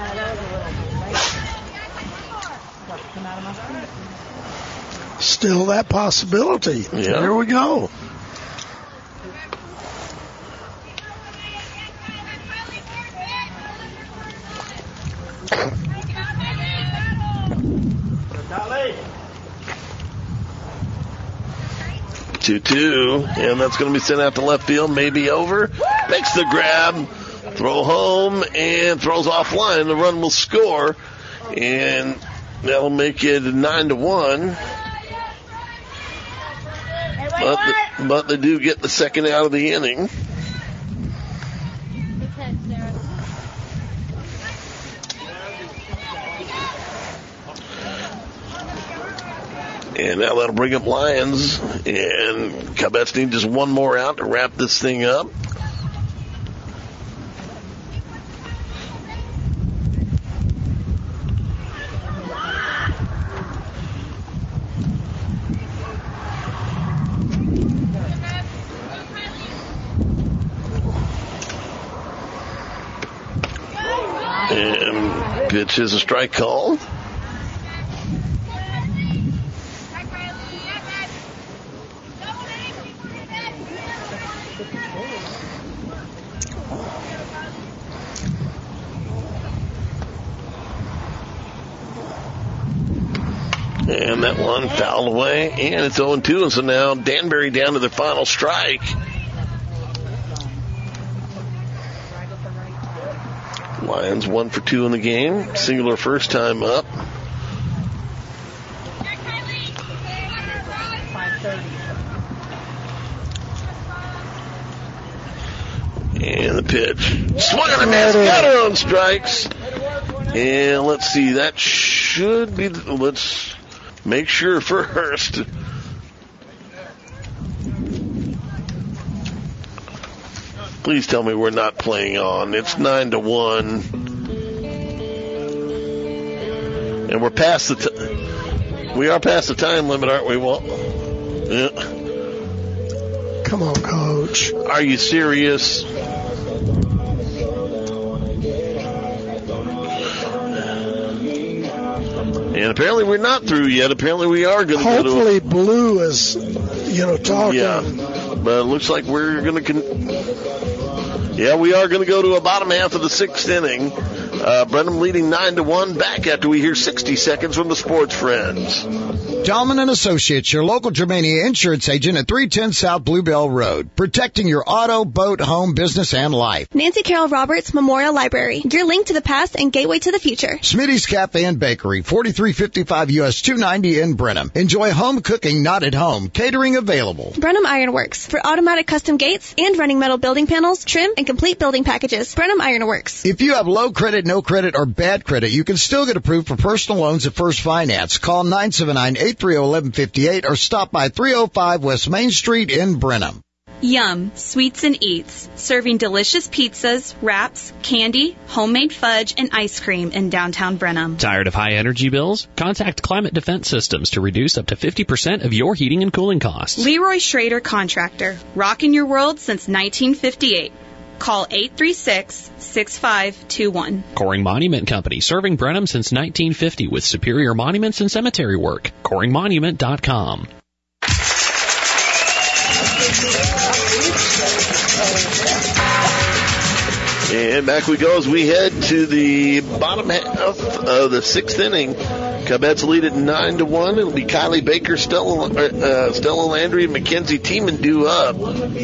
Speaker 8: Still that possibility.
Speaker 6: Yeah.
Speaker 8: There we go.
Speaker 6: two two, and that's going to be sent out to left field, maybe over. Makes the grab, throw home, and throws offline. The run will score, and that'll make it nine to one. But the, but they do get the second out of the inning. And now that'll bring up Lions. And Cubets need just one more out to wrap this thing up. And pitch is a strike call. that one fouled away, and it's oh and two, and so now Danbury down to their final strike. Lions one for two in the game. Singular first time up. And the pitch. Swung on a miss. Got her on strikes. And let's see. That should be. Let's make sure first. Please tell me we're not playing on. It's nine to one. And we're past the. T- we are past the time limit, aren't we, Walt? Yeah.
Speaker 8: Come on, Coach.
Speaker 6: Are you serious? And apparently we're not through yet. Apparently we are going to go to...
Speaker 8: Hopefully Blue is, you know, talking.
Speaker 6: Yeah, but it looks like we're going to... Con- yeah, we are going to go to a bottom half of the sixth inning. Uh, Brenham leading nine to one. Back after we hear sixty seconds from the Sports Friends.
Speaker 5: Dahlman and Associates, your local Germania insurance agent at three ten South Bluebell Road, protecting your auto, boat, home, business, and life.
Speaker 21: Nancy Carroll Roberts Memorial Library, your link to the past and gateway to the future.
Speaker 5: Smitty's Cafe and Bakery, forty-three fifty-five U S two ninety in Brenham. Enjoy home cooking, not at home. Catering available.
Speaker 21: Brenham Ironworks, for automatic custom gates and running metal building panels, trim, and complete building packages. Brenham Ironworks.
Speaker 5: If you have low credit, no credit, or bad credit, you can still get approved for personal loans at First Finance. Call nine seven nine, eight three zero, one one five eight or stop by three oh five West Main Street in Brenham.
Speaker 4: Yum, Sweets and Eats, serving delicious pizzas, wraps, candy, homemade fudge, and ice cream in downtown Brenham.
Speaker 3: Tired of high energy bills? Contact Climate Defense Systems to reduce up to fifty percent of your heating and cooling costs.
Speaker 4: Leroy Schrader Contractor, rocking your world since nineteen fifty-eight. Call eight three six, six five two one.
Speaker 3: Coring Monument Company, serving Brenham since nineteen fifty with superior monuments and cemetery work. coring monument dot com.
Speaker 6: And back we go as we head to the bottom half of the sixth inning. Cubets lead at nine to one. It'll be Kylie Baker, Stella, uh, Stella Landry, and Mackenzie Tiemann due up.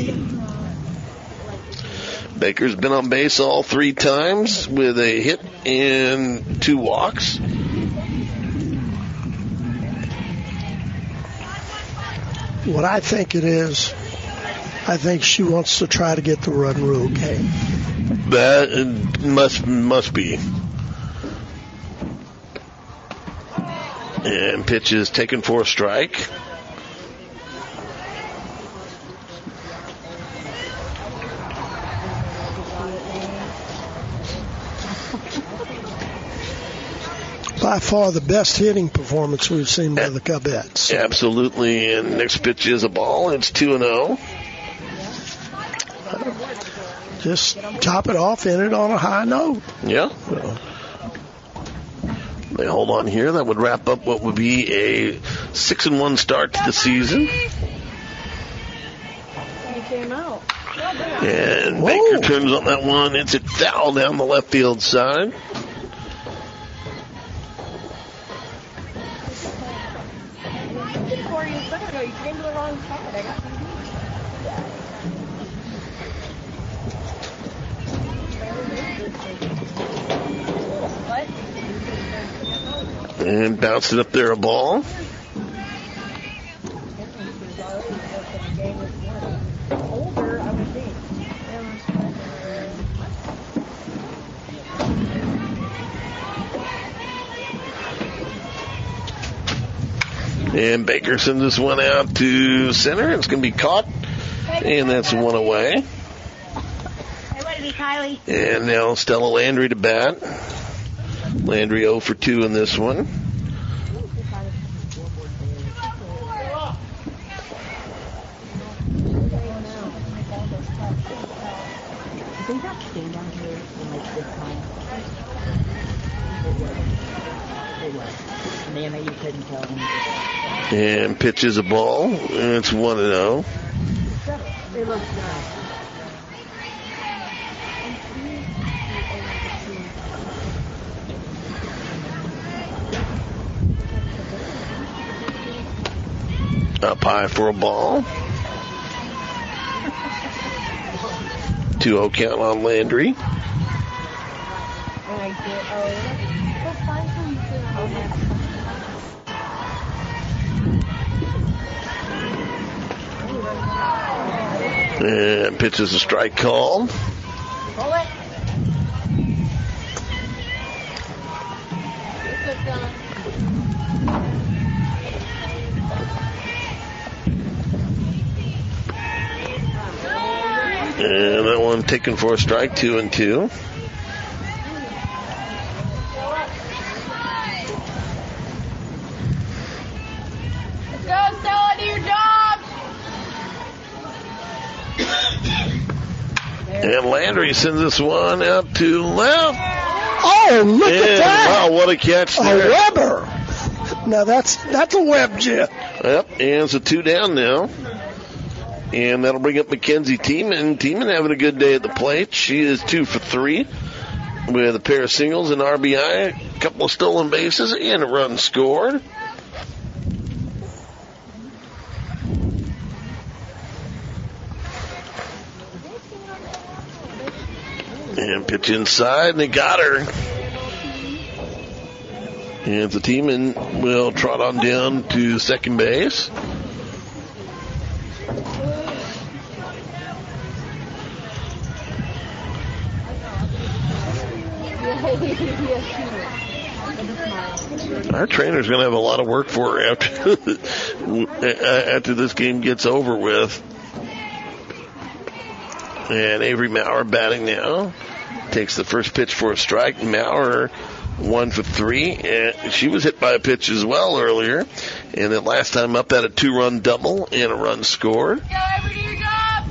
Speaker 6: Baker's been on base all three times with a hit and two walks.
Speaker 8: What I think it is, I think she wants to try to get the run rule game.
Speaker 6: That must must be. And pitch is taken for a strike.
Speaker 8: By far the best hitting performance we've seen by the Cubets.
Speaker 6: Absolutely. And next pitch is a ball. It's two and oh.
Speaker 8: Just top it off, end it on a high note.
Speaker 6: Yeah. They hold on here. That would wrap up what would be a six and one start to the season. And Baker Whoa. turns on that one. It's a foul down the left field side. And bounced it up there, a ball. And Baker sends this one out to center. It's going to be caught. And that's one away.
Speaker 7: Hey, what is it, Kylie?
Speaker 6: And now Stella Landry to bat. Landry oh for two in this one. And pitches a ball. And it's one and oh. Up high for a ball. two oh count on Landry. And pitch is a strike call.
Speaker 7: Roll it.
Speaker 6: And that one taken for a strike, two and two.
Speaker 7: Let's go, Stella, do your job.
Speaker 6: And Landry sends this one out to left.
Speaker 8: Oh, look
Speaker 6: and,
Speaker 8: at that.
Speaker 6: Wow, what a catch
Speaker 8: A
Speaker 6: there.
Speaker 8: Weber. Now that's that's a Webb jet.
Speaker 6: Yep, and it's a two down now. And that'll bring up Mackenzie Tiemann. Tiemann having a good day at the plate. She is two for three with a pair of singles and R B I, a couple of stolen bases, and a run scored. And pitch inside, and they got her. And the Tiemann will trot on down to second base. Our trainer's going to have a lot of work for her after after this game gets over with. And Avery Maurer batting now. Takes the first pitch for a strike. Maurer one for three. And she was hit by a pitch as well earlier. And then last time up had a two-run double and a run scored.
Speaker 7: Go, Avery, do your job.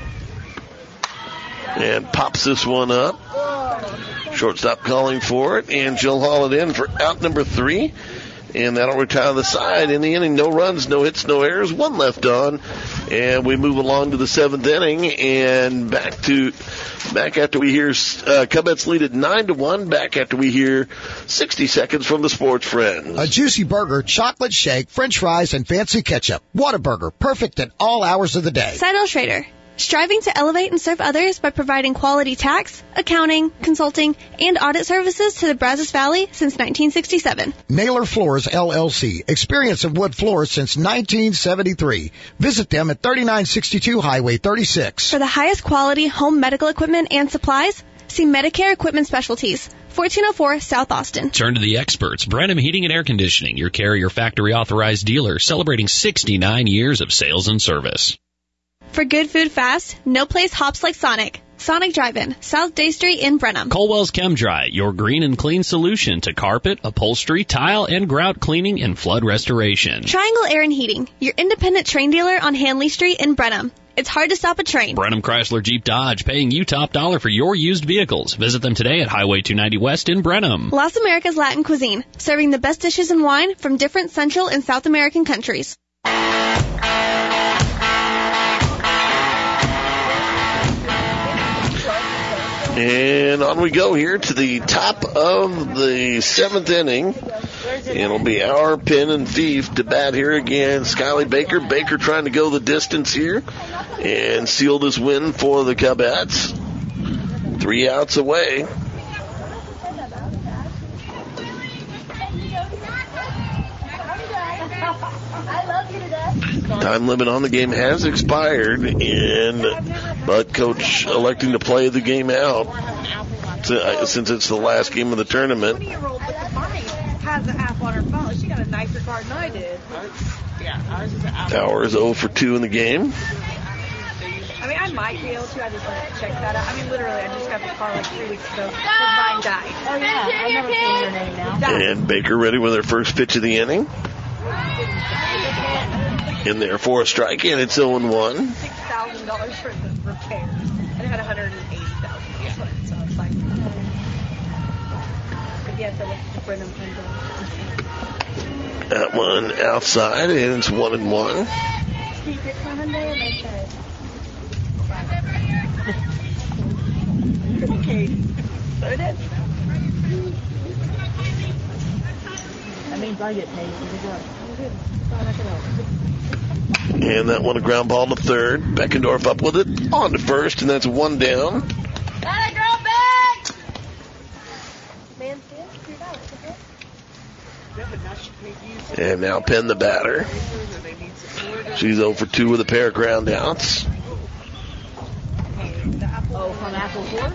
Speaker 6: And pops this one up. Shortstop calling for it, and she'll haul it in for out number three. And that'll retire the side. In the inning, no runs, no hits, no errors, one left on. And we move along to the seventh inning, and back to back after we hear uh, Cubets lead at nine to one. Back after we hear sixty seconds from the Sports Friends.
Speaker 5: A juicy burger, chocolate shake, French fries, and fancy ketchup. Whataburger, perfect at all hours of the day.
Speaker 21: Seidel Schrader, striving to elevate and serve others by providing quality tax, accounting, consulting, and audit services to the Brazos Valley since nineteen sixty-seven.
Speaker 5: Naylor Floors, L L C. Experience of wood floors since nineteen seventy-three. Visit them at thirty-nine sixty-two Highway thirty-six.
Speaker 21: For the highest quality home medical equipment and supplies, see Medicare Equipment Specialties, fourteen oh four South Austin.
Speaker 3: Turn to the experts. Brenham Heating and Air Conditioning, your Carrier factory authorized dealer, celebrating sixty-nine years of sales and service.
Speaker 21: For good food fast, no place hops like Sonic. Sonic Drive-In, South Day Street in Brenham.
Speaker 3: Colwell's ChemDry, your green and clean solution to carpet, upholstery, tile, and grout cleaning and flood restoration.
Speaker 21: Triangle Air and Heating, your independent train dealer on Hanley Street in Brenham. It's hard to stop a train.
Speaker 3: Brenham Chrysler Jeep Dodge, paying you top dollar for your used vehicles. Visit them today at Highway two ninety West in Brenham.
Speaker 21: Las Americas Latin Cuisine, serving the best dishes and wine from different Central and South American countries.
Speaker 6: And on we go here to the top of the seventh inning. It'll be our Pin and Thief to bat here again. Skyly Baker. Baker trying to go the distance here and seal this win for the Cubets. Three outs away. Time limit on the game has expired, and but coach electing to play the game out since it's the last game of the tournament.
Speaker 11: Has an app on her phone. She got a nicer card than I did. Yeah, ours is an app.
Speaker 6: Tower is oh for two in the game.
Speaker 11: I mean, I might be able to. I just want to check that out. I mean, literally, I just got the car like three weeks ago. Mine died. Oh, yeah. I never seen your name now.
Speaker 6: And Baker ready with her first pitch of the inning. In there for a strike, and it's oh and one.
Speaker 11: six thousand dollars for the repairs. And it had one hundred eighty thousand dollars. So it's like, but yes, I looked at Brenham.
Speaker 6: That one outside, and it's one and one.
Speaker 11: That means I get paid for the job.
Speaker 6: And that one a ground ball to third. Beckendorf up with it. On to first, and that's one down.
Speaker 7: Got a girl back!
Speaker 6: And now Penn the batter. She's oh for two with a pair of ground outs.
Speaker 11: Oh, from Apple Four?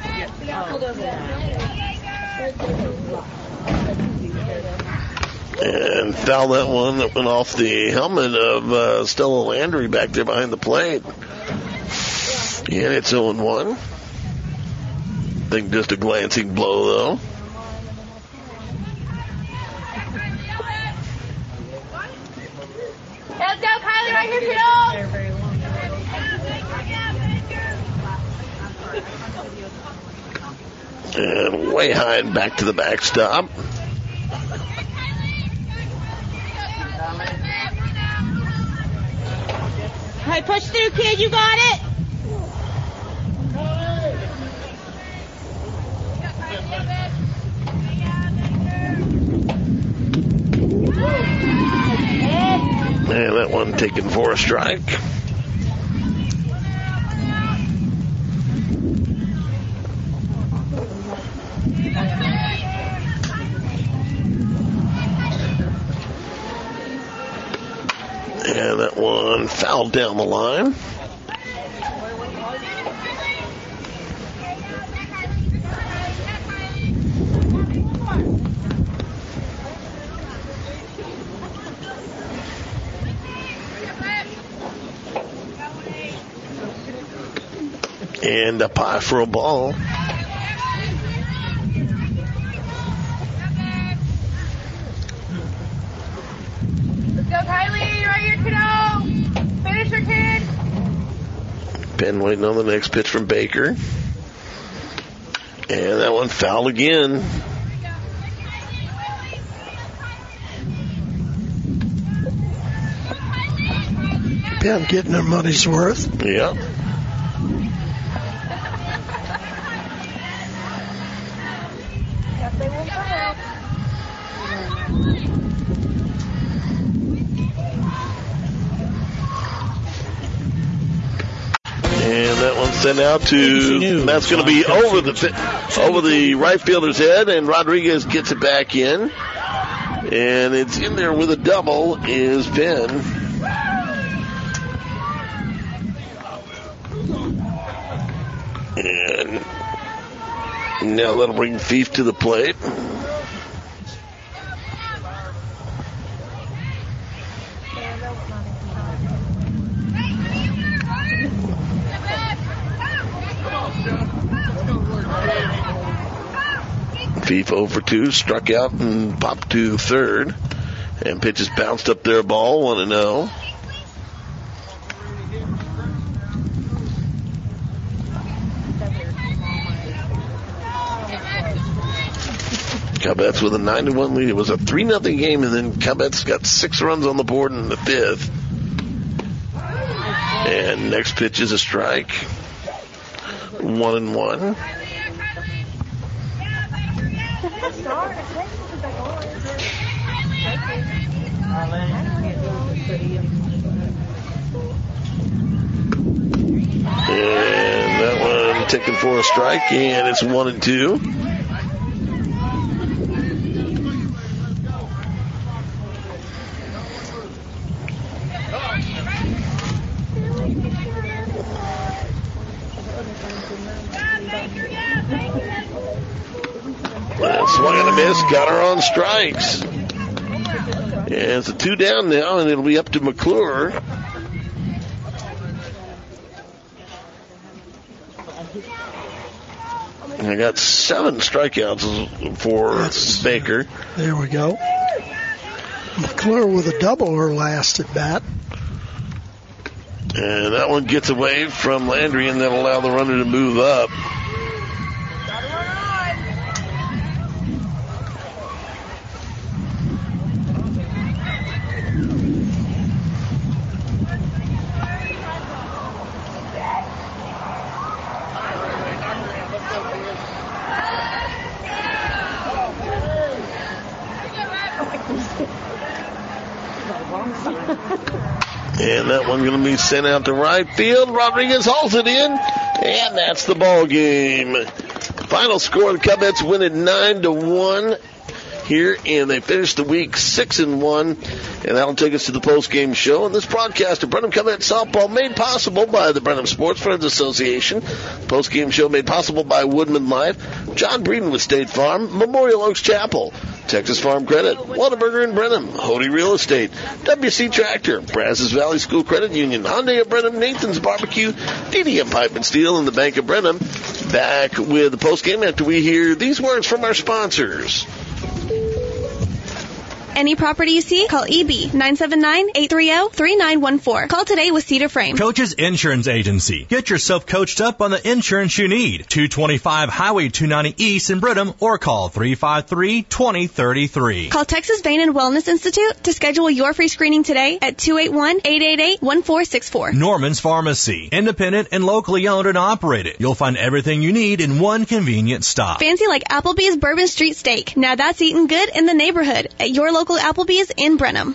Speaker 6: And foul that one that went off the helmet of uh, Stella Landry back there behind the plate. And it's oh and one. I think just a glancing blow, though.
Speaker 7: Let's go, Kylie, right here, kiddo!
Speaker 6: And way high and back to the backstop.
Speaker 7: Hey, push through, kid, you got it!
Speaker 6: And that one taken for a strike. And that one fouled down the line. And a pie for a ball.
Speaker 7: Let's go, Kylie, right here, kiddo! Finish her, kid!
Speaker 6: Penn waiting on the next pitch from Baker. And that one fouled again.
Speaker 8: Penn getting their money's worth.
Speaker 6: Yep. And that one's sent out to, that's going to be over the over the right fielder's head, and Rodriguez gets it back in. And it's in there with a double is Penn. And now that'll bring Fief to the plate. Fief oh for two, struck out and popped to third. And pitches bounced up their ball, one and oh. Cubets with a nine to one lead. It was a three nothing game, and then Cubets got six runs on the board in the fifth. And next pitch is a strike. One and one. And that one taken for a strike, and it's one and two. Well, swung and a miss, got her on strikes. And it's a two down now, and it'll be up to McClure. And I got seven strikeouts for That's, Baker.
Speaker 8: There we go. McClure with a double her last at bat.
Speaker 6: And that one gets away from Landry, and that'll allow the runner to move up. And that one's going to be sent out to right field. Rodriguez hauls it in, and that's the ball game. Final score: the Cubs win it nine to one here, and they finished the week six and one. And that'll take us to the post game show. And this broadcast of Brenham Cubs softball made possible by the Brenham Sports Friends Association. Post game show made possible by Woodman Life, John Breeden with State Farm, Memorial Oaks Chapel, Texas Farm Credit, Whataburger in Brenham, Hody Real Estate, W C Tractor, Brazos Valley School Credit Union, Hyundai of Brenham, Nathan's Barbecue, D D M Pipe and Steel, and the Bank of Brenham. Back with the post game after we hear these words from our sponsors.
Speaker 21: Any property you see, call E B nine seven nine, eight three zero, three nine one four. Call today with Cedar Frame.
Speaker 13: Coach's Insurance Agency. Get yourself coached up on the insurance you need. two twenty-five Highway two ninety East in Brenham, or call three five three, two zero three three.
Speaker 21: Call Texas Vein and Wellness Institute to schedule your free screening today at two eight one, eight eight eight, one four six four.
Speaker 13: Norman's Pharmacy. Independent and locally owned and operated. You'll find everything you need in one convenient stop.
Speaker 21: Fancy like Applebee's Bourbon Street Steak. Now that's eating good in the neighborhood at your local Applebee's in Brenham.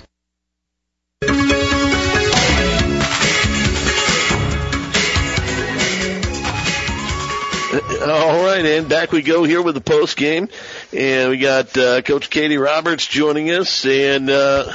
Speaker 6: All right, and back we go here with the post game, and we got uh, Coach Katie Roberts joining us, and uh,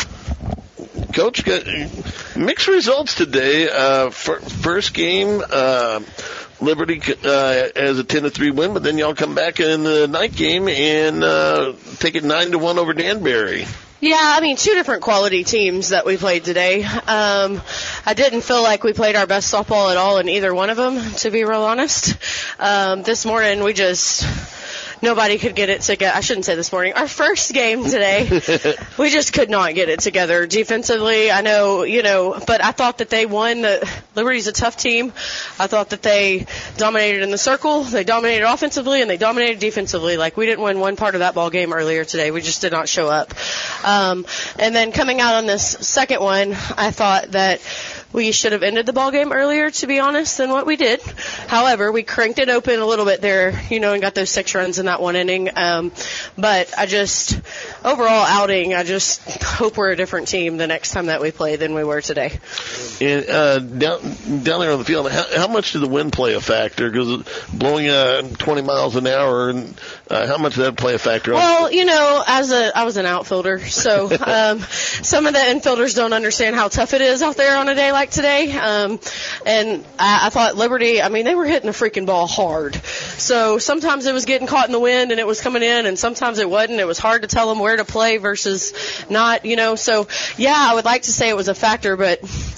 Speaker 6: Coach got mixed results today. Uh, first game, uh, Liberty uh, has a ten to three win, but then y'all come back in the night game and uh, take it nine to one over Danbury.
Speaker 9: Yeah, I mean, two different quality teams that we played today. Um, I didn't feel like we played our best softball at all in either one of them, to be real honest. Um, this morning, we just... Nobody could get it together. I shouldn't say this morning. Our first game today, we just could not get it together defensively. I know, you know, but I thought that they won. The, Liberty's a tough team. I thought that they dominated in the circle. They dominated offensively, and they dominated defensively. Like, we didn't win one part of that ball game earlier today. We just did not show up. Um, and then coming out on this second one, I thought that we should have ended the ball game earlier, to be honest, than what we did. However, we cranked it open a little bit there, you know, and got those six runs in that one inning. Um, but I just, overall outing, I just hope we're a different team the next time that we play than we were today.
Speaker 6: And uh, down down there on the field, how, how much did the wind play a factor? Because blowing uh, twenty miles an hour, and uh, how much did that play a factor?
Speaker 9: Well, you know, as a I was an outfielder, so um, some of the infielders don't understand how tough it is out there on a day like today. Um, and I, I thought Liberty, I mean, they were hitting the freaking ball hard. So sometimes it was getting caught in the wind and it was coming in, and sometimes it wasn't. It was hard to tell them where to play versus not, you know. So, yeah, I would like to say it was a factor, but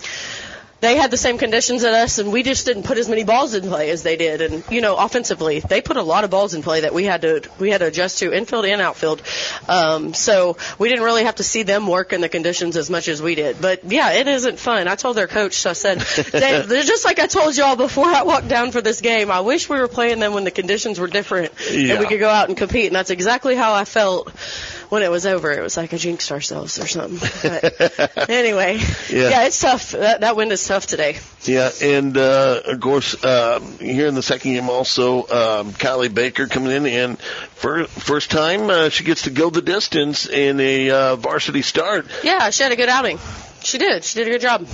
Speaker 9: they had the same conditions as us, and we just didn't put as many balls in play as they did. And, you know, offensively, they put a lot of balls in play that we had to we had to adjust to, infield and outfield. Um, so we didn't really have to see them work in the conditions as much as we did. But, yeah, it isn't fun. I told their coach, I said, they, just like I told y'all before I walked down for this game, I wish we were playing them when the conditions were different
Speaker 6: yeah.
Speaker 9: and we could go out and compete. And that's exactly how I felt when it was over. It was like I jinxed ourselves or something. But anyway,
Speaker 6: yeah.
Speaker 9: yeah, it's tough. That, that wind is tough today.
Speaker 6: Yeah, and uh, of course, uh, here in the second game also, um, Kylie Baker coming in, and for first time uh, she gets to go the distance in a uh, varsity start.
Speaker 9: Yeah, she had a good outing. She did. She did a good job.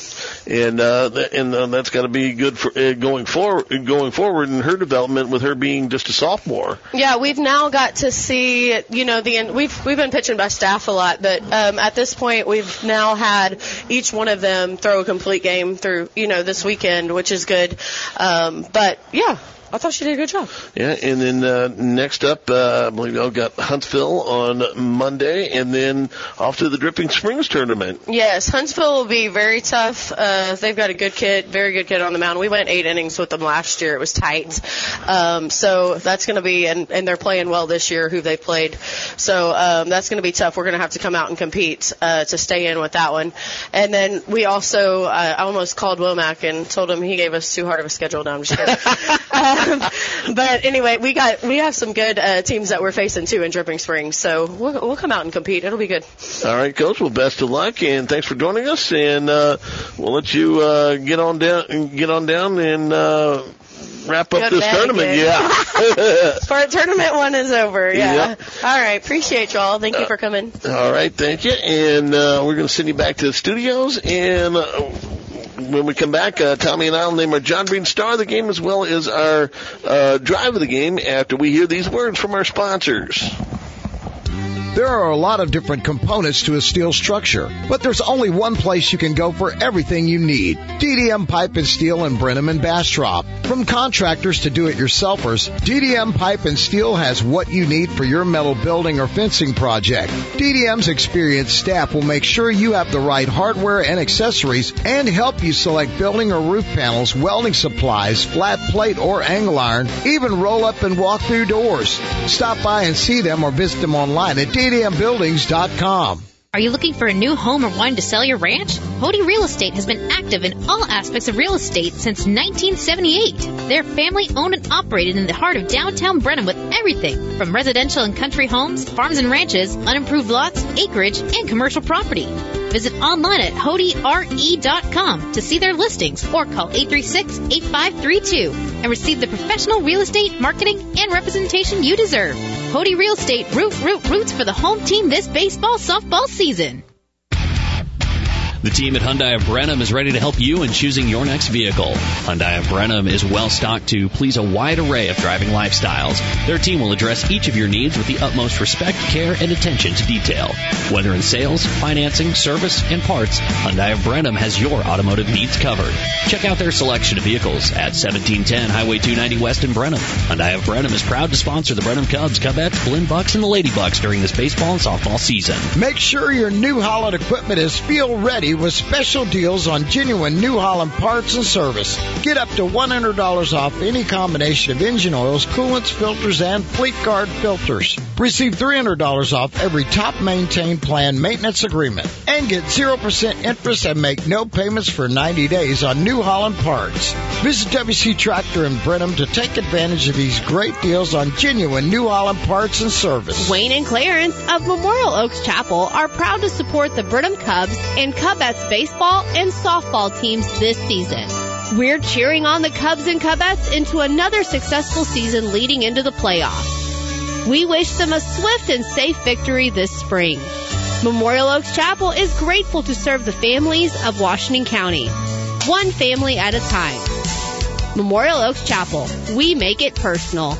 Speaker 6: And uh, th- and uh, that's got to be good for uh, going forward. Going forward in her development, with her being just a sophomore.
Speaker 9: Yeah, we've now got to see, you know, the we've we've been pitching by staff a lot, but um, at this point, we've now had each one of them throw a complete game through, you know, this weekend, which is good. Um, but yeah. I thought she did a good job.
Speaker 6: Yeah, and then uh, next up, uh, I believe I've got Huntsville on Monday, and then off to the Dripping Springs tournament.
Speaker 9: Yes, Huntsville will be very tough. Uh, they've got a good kid, very good kid on the mound. We went eight innings with them last year. It was tight. Um, so that's going to be, and, and they're playing well this year, who they played. So um, that's going to be tough. We're going to have to come out and compete uh, to stay in with that one. And then we also, uh, I almost called Womack and told him he gave us too hard of a schedule. No, I'm just kidding. uh, but anyway, we got we have some good uh, teams that we're facing too in Dripping Springs, so we'll, we'll come out and compete. It'll be good.
Speaker 6: All right, Coach. Well, best of luck, and thanks for joining us. And uh, we'll let you uh, get on down, get on down, and uh, wrap up
Speaker 9: Go to
Speaker 6: this
Speaker 9: bed
Speaker 6: tournament.
Speaker 9: again.
Speaker 6: Yeah.
Speaker 9: For tournament one is over. Yeah.
Speaker 6: Yep.
Speaker 9: All right. Appreciate y'all. Thank you for coming.
Speaker 6: All right, thank you. And uh, we're going to send you back to the studios. And uh, when we come back, uh, Tommy and I will name our John Breeden Star of the Game as well as our uh, Drive of the Game after we hear these words from our sponsors.
Speaker 5: There are a lot of different components to a steel structure, but there's only one place you can go for everything you need. D D M Pipe and Steel in Brenham and Bastrop. From contractors to do-it-yourselfers, D D M Pipe and Steel has what you need for your metal building or fencing project. D D M's experienced staff will make sure you have the right hardware and accessories and help you select building or roof panels, welding supplies, flat plate or angle iron, even roll up and walk through doors. Stop by and see them or visit them online at D D M buildings dot com.
Speaker 2: Are you looking for a new home or wanting to sell your ranch? Hody Real Estate has been active in all aspects of real estate since nineteen seventy-eight. They're family owned and operated in the heart of downtown Brenham with everything from residential and country homes, farms and ranches, unimproved lots, acreage, and commercial property. Visit online at hody r e dot com to see their listings or call eight three six, eight five three two and receive the professional real estate marketing and representation you deserve. Hody Real Estate, root, root, roots for the home team this baseball, softball season.
Speaker 3: The team at Hyundai of Brenham is ready to help you in choosing your next vehicle. Hyundai of Brenham is well stocked to please a wide array of driving lifestyles. Their team will address each of your needs with the utmost respect, care, and attention to detail. Whether in sales, financing, service, and parts, Hyundai of Brenham has your automotive needs covered. Check out their selection of vehicles at seventeen ten Highway two ninety West in Brenham. Hyundai of Brenham is proud to sponsor the Brenham Cubs, Cubettes, Blinn Bucks, and the Lady Bucks during this baseball and softball season.
Speaker 5: Make sure your New Holland equipment is field ready with special deals on genuine New Holland parts and service. Get up to one hundred dollars off any combination of engine oils, coolants, filters, and Fleet Guard filters. Receive three hundred dollars off every top maintained plan maintenance agreement. And get zero percent interest and make no payments for ninety days on New Holland parts. Visit W C Tractor in Brenham to take advantage of these great deals on genuine New Holland parts and service.
Speaker 21: Wayne and Clarence of Memorial Oaks Chapel are proud to support the Brenham Cubs and Cubettes baseball and softball teams this season. We're cheering on the Cubs and Cubettes into another successful season leading into the playoffs. We wish them a swift and safe victory this spring. Memorial Oaks Chapel is grateful to serve the families of Washington County, one family at a time. Memorial Oaks Chapel, we make it personal.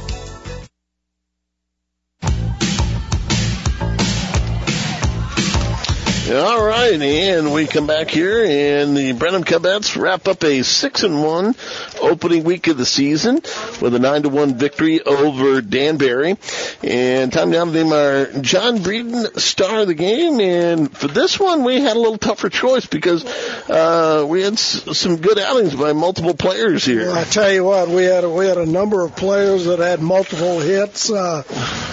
Speaker 6: All right, and we come back here, and the Brenham Cubettes wrap up a six and one opening week of the season with a nine to one victory over Danbury. And time down to name our John Breeden Star of the Game. And for this one, we had a little tougher choice because uh, we had s- some good outings by multiple players here.
Speaker 8: Well, I tell you what, we had a, we had a number of players that had multiple hits. Uh,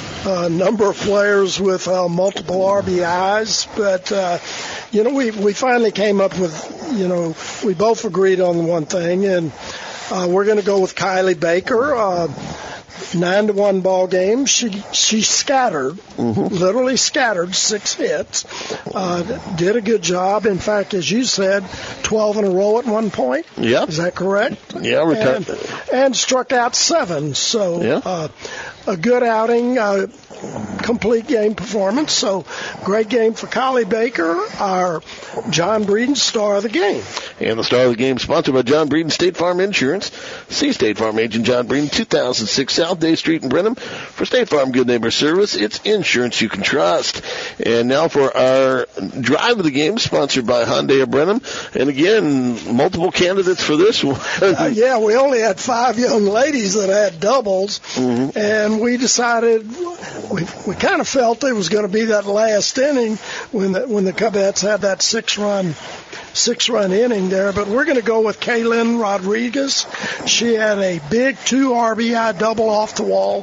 Speaker 8: a number of players with uh, multiple R B Is, but uh, you know, we we finally came up with, you know, we both agreed on one thing, and uh, we're going to go with Kylie Baker. Uh, Nine to one ball game. She she scattered, mm-hmm. literally scattered six hits. Uh, did a good job. In fact, as you said, twelve in a row at one point.
Speaker 6: Yeah,
Speaker 8: is that correct?
Speaker 6: Yeah, we're
Speaker 8: and,
Speaker 6: t-
Speaker 8: and struck out seven. So
Speaker 6: yeah.
Speaker 8: uh, a good outing. Uh, complete game performance. So great game for Kylie Baker, our John Breeden Star of the Game.
Speaker 6: And the Star of the Game sponsored by John Breeden State Farm Insurance. See State Farm agent John Breeden, two thousand six South Day Street in Brenham. For State Farm Good Neighbor Service, it's insurance you can trust. And now for our Drive of the Game, sponsored by Hyundai of Brenham. And again, multiple candidates for this one.
Speaker 8: uh, yeah, we only had five young ladies that had doubles, mm-hmm. and we decided we we kind of felt it was going to be that last inning when the when the Cubettes had that six run six run inning there. But we're going to go with Kaylin Rodriguez. She had a big two R B I double off the wall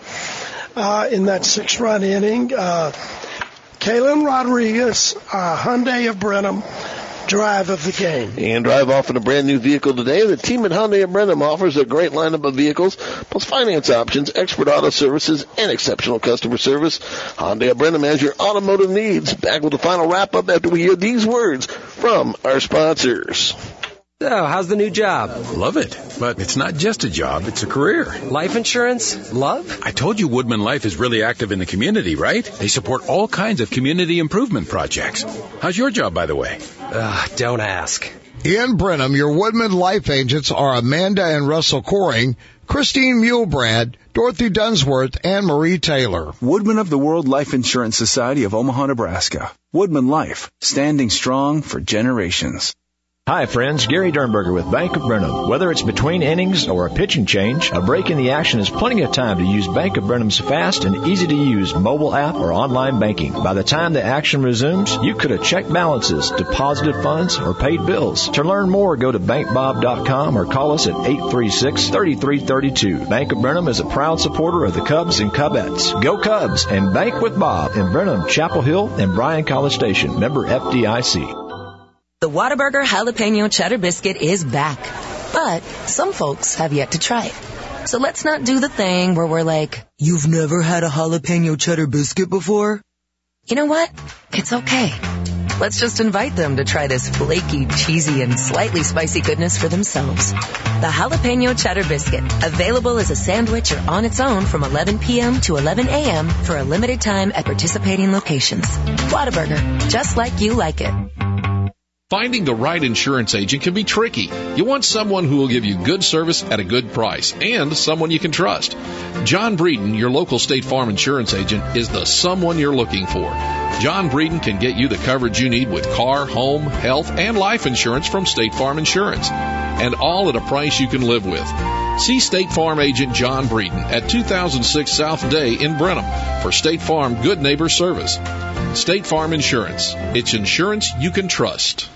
Speaker 8: uh, in that six run inning. Uh, Kaylin Rodriguez, uh, Hyundai of Brenham. Drive of the Game.
Speaker 6: And drive off in a brand new vehicle today. The team at Hyundai of Brenham offers a great lineup of vehicles, plus finance options, expert auto services, and exceptional customer service. Hyundai of Brenham has your automotive needs. Back with the final wrap-up after we hear these words from our sponsors.
Speaker 12: So, how's the new job?
Speaker 22: Love it. But it's not just a job, it's a career.
Speaker 12: Life insurance? Love?
Speaker 22: I told you Woodman Life is really active in the community, right? They support all kinds of community improvement projects. How's your job, by the way?
Speaker 12: Ugh, don't ask.
Speaker 5: In Brenham, your Woodman Life agents are Amanda and Russell Coring, Christine Mulebrad, Dorothy Dunsworth, and Marie Taylor.
Speaker 23: Woodman of the World Life Insurance Society of Omaha, Nebraska. Woodman Life, standing strong for generations.
Speaker 24: Hi friends, Gary Dernberger with Bank of Brenham. Whether it's between innings or a pitching change, a break in the action is plenty of time to use Bank of Brenham's fast and easy to use mobile app or online banking. By the time the action resumes, you could have checked balances, deposited funds, or paid bills. To learn more, go to bank bob dot com or call us at eight three six, three three three two. Bank of Brenham is a proud supporter of the Cubs and Cubettes. Go Cubs and bank with Bob in Brenham, Chapel Hill, and Bryan College Station. Member F D I C.
Speaker 25: The Whataburger Jalapeno Cheddar Biscuit is back, but some folks have yet to try it. So let's not do the thing where we're like, you've never had a jalapeno cheddar biscuit before? You know what? It's okay. Let's just invite them to try this flaky, cheesy, and slightly spicy goodness for themselves. The Jalapeno Cheddar Biscuit, available as a sandwich or on its own from eleven p.m. to eleven a.m. for a limited time at participating locations. Whataburger, just like you like it.
Speaker 26: Finding the right insurance agent can be tricky. You want someone who will give you good service at a good price and someone you can trust. John Breeden, your local State Farm insurance agent, is the someone you're looking for. John Breeden can get you the coverage you need with car, home, health, and life insurance from State Farm Insurance, and all at a price you can live with. See State Farm agent John Breeden at two thousand six South Day in Brenham for State Farm Good Neighbor Service. State Farm Insurance. It's insurance you can trust.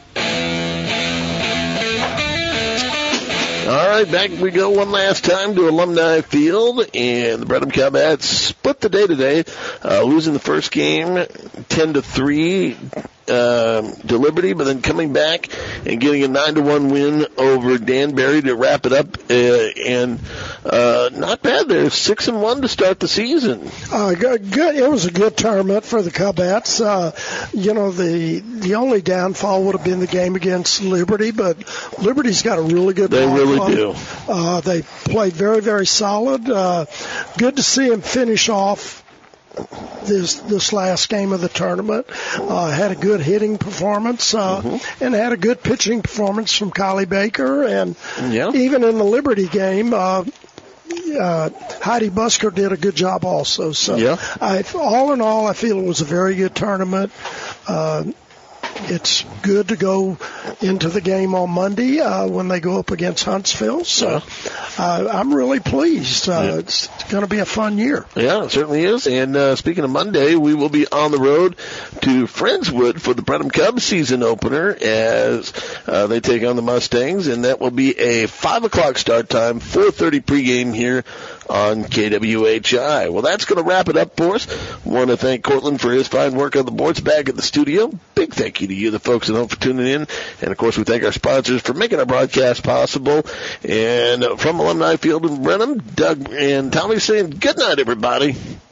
Speaker 6: All right, back we go one last time to Alumni Field, and the Brenham Cubettes split the day today, uh, losing the first game ten to three uh, to Liberty, but then coming back and getting a nine to one win over Danbury to wrap it up, uh, and uh, not bad. They're six and one to start the season.
Speaker 8: Uh, good, good. It was a good tournament for the Cubettes. Uh, you know, the the only downfall would have been the game against Liberty, but Liberty's got a really good
Speaker 6: They
Speaker 8: ball
Speaker 6: really
Speaker 8: club.
Speaker 6: do.
Speaker 8: Uh, they played very, very solid. Uh, good to see them finish off this this last game of the tournament. Uh, had a good hitting performance, uh, mm-hmm. and had a good pitching performance from Kylie Baker. And
Speaker 6: yeah.
Speaker 8: even in the Liberty game, uh, uh, Heidi Busker did a good job also. So
Speaker 6: yeah.
Speaker 8: I, all in all, I feel it was a very good tournament. Uh, It's good to go into the game on Monday uh, when they go up against Huntsville. So uh, I'm really pleased. Uh, yeah. It's going to be a fun year.
Speaker 6: Yeah, it certainly is. And uh, speaking of Monday, we will be on the road to Friendswood for the Brenham Cubs season opener as uh, they take on the Mustangs. And that will be a five o'clock start time, four thirty pregame here on K W H I. Well, that's going to wrap it up for us. Want to thank Cortland for his fine work on the boards back at the studio. Big thank you to you, the folks at home, for tuning in. And, of course, we thank our sponsors for making our broadcast possible. And from Alumni Field in Brenham, Doug and Tommy saying good night, everybody.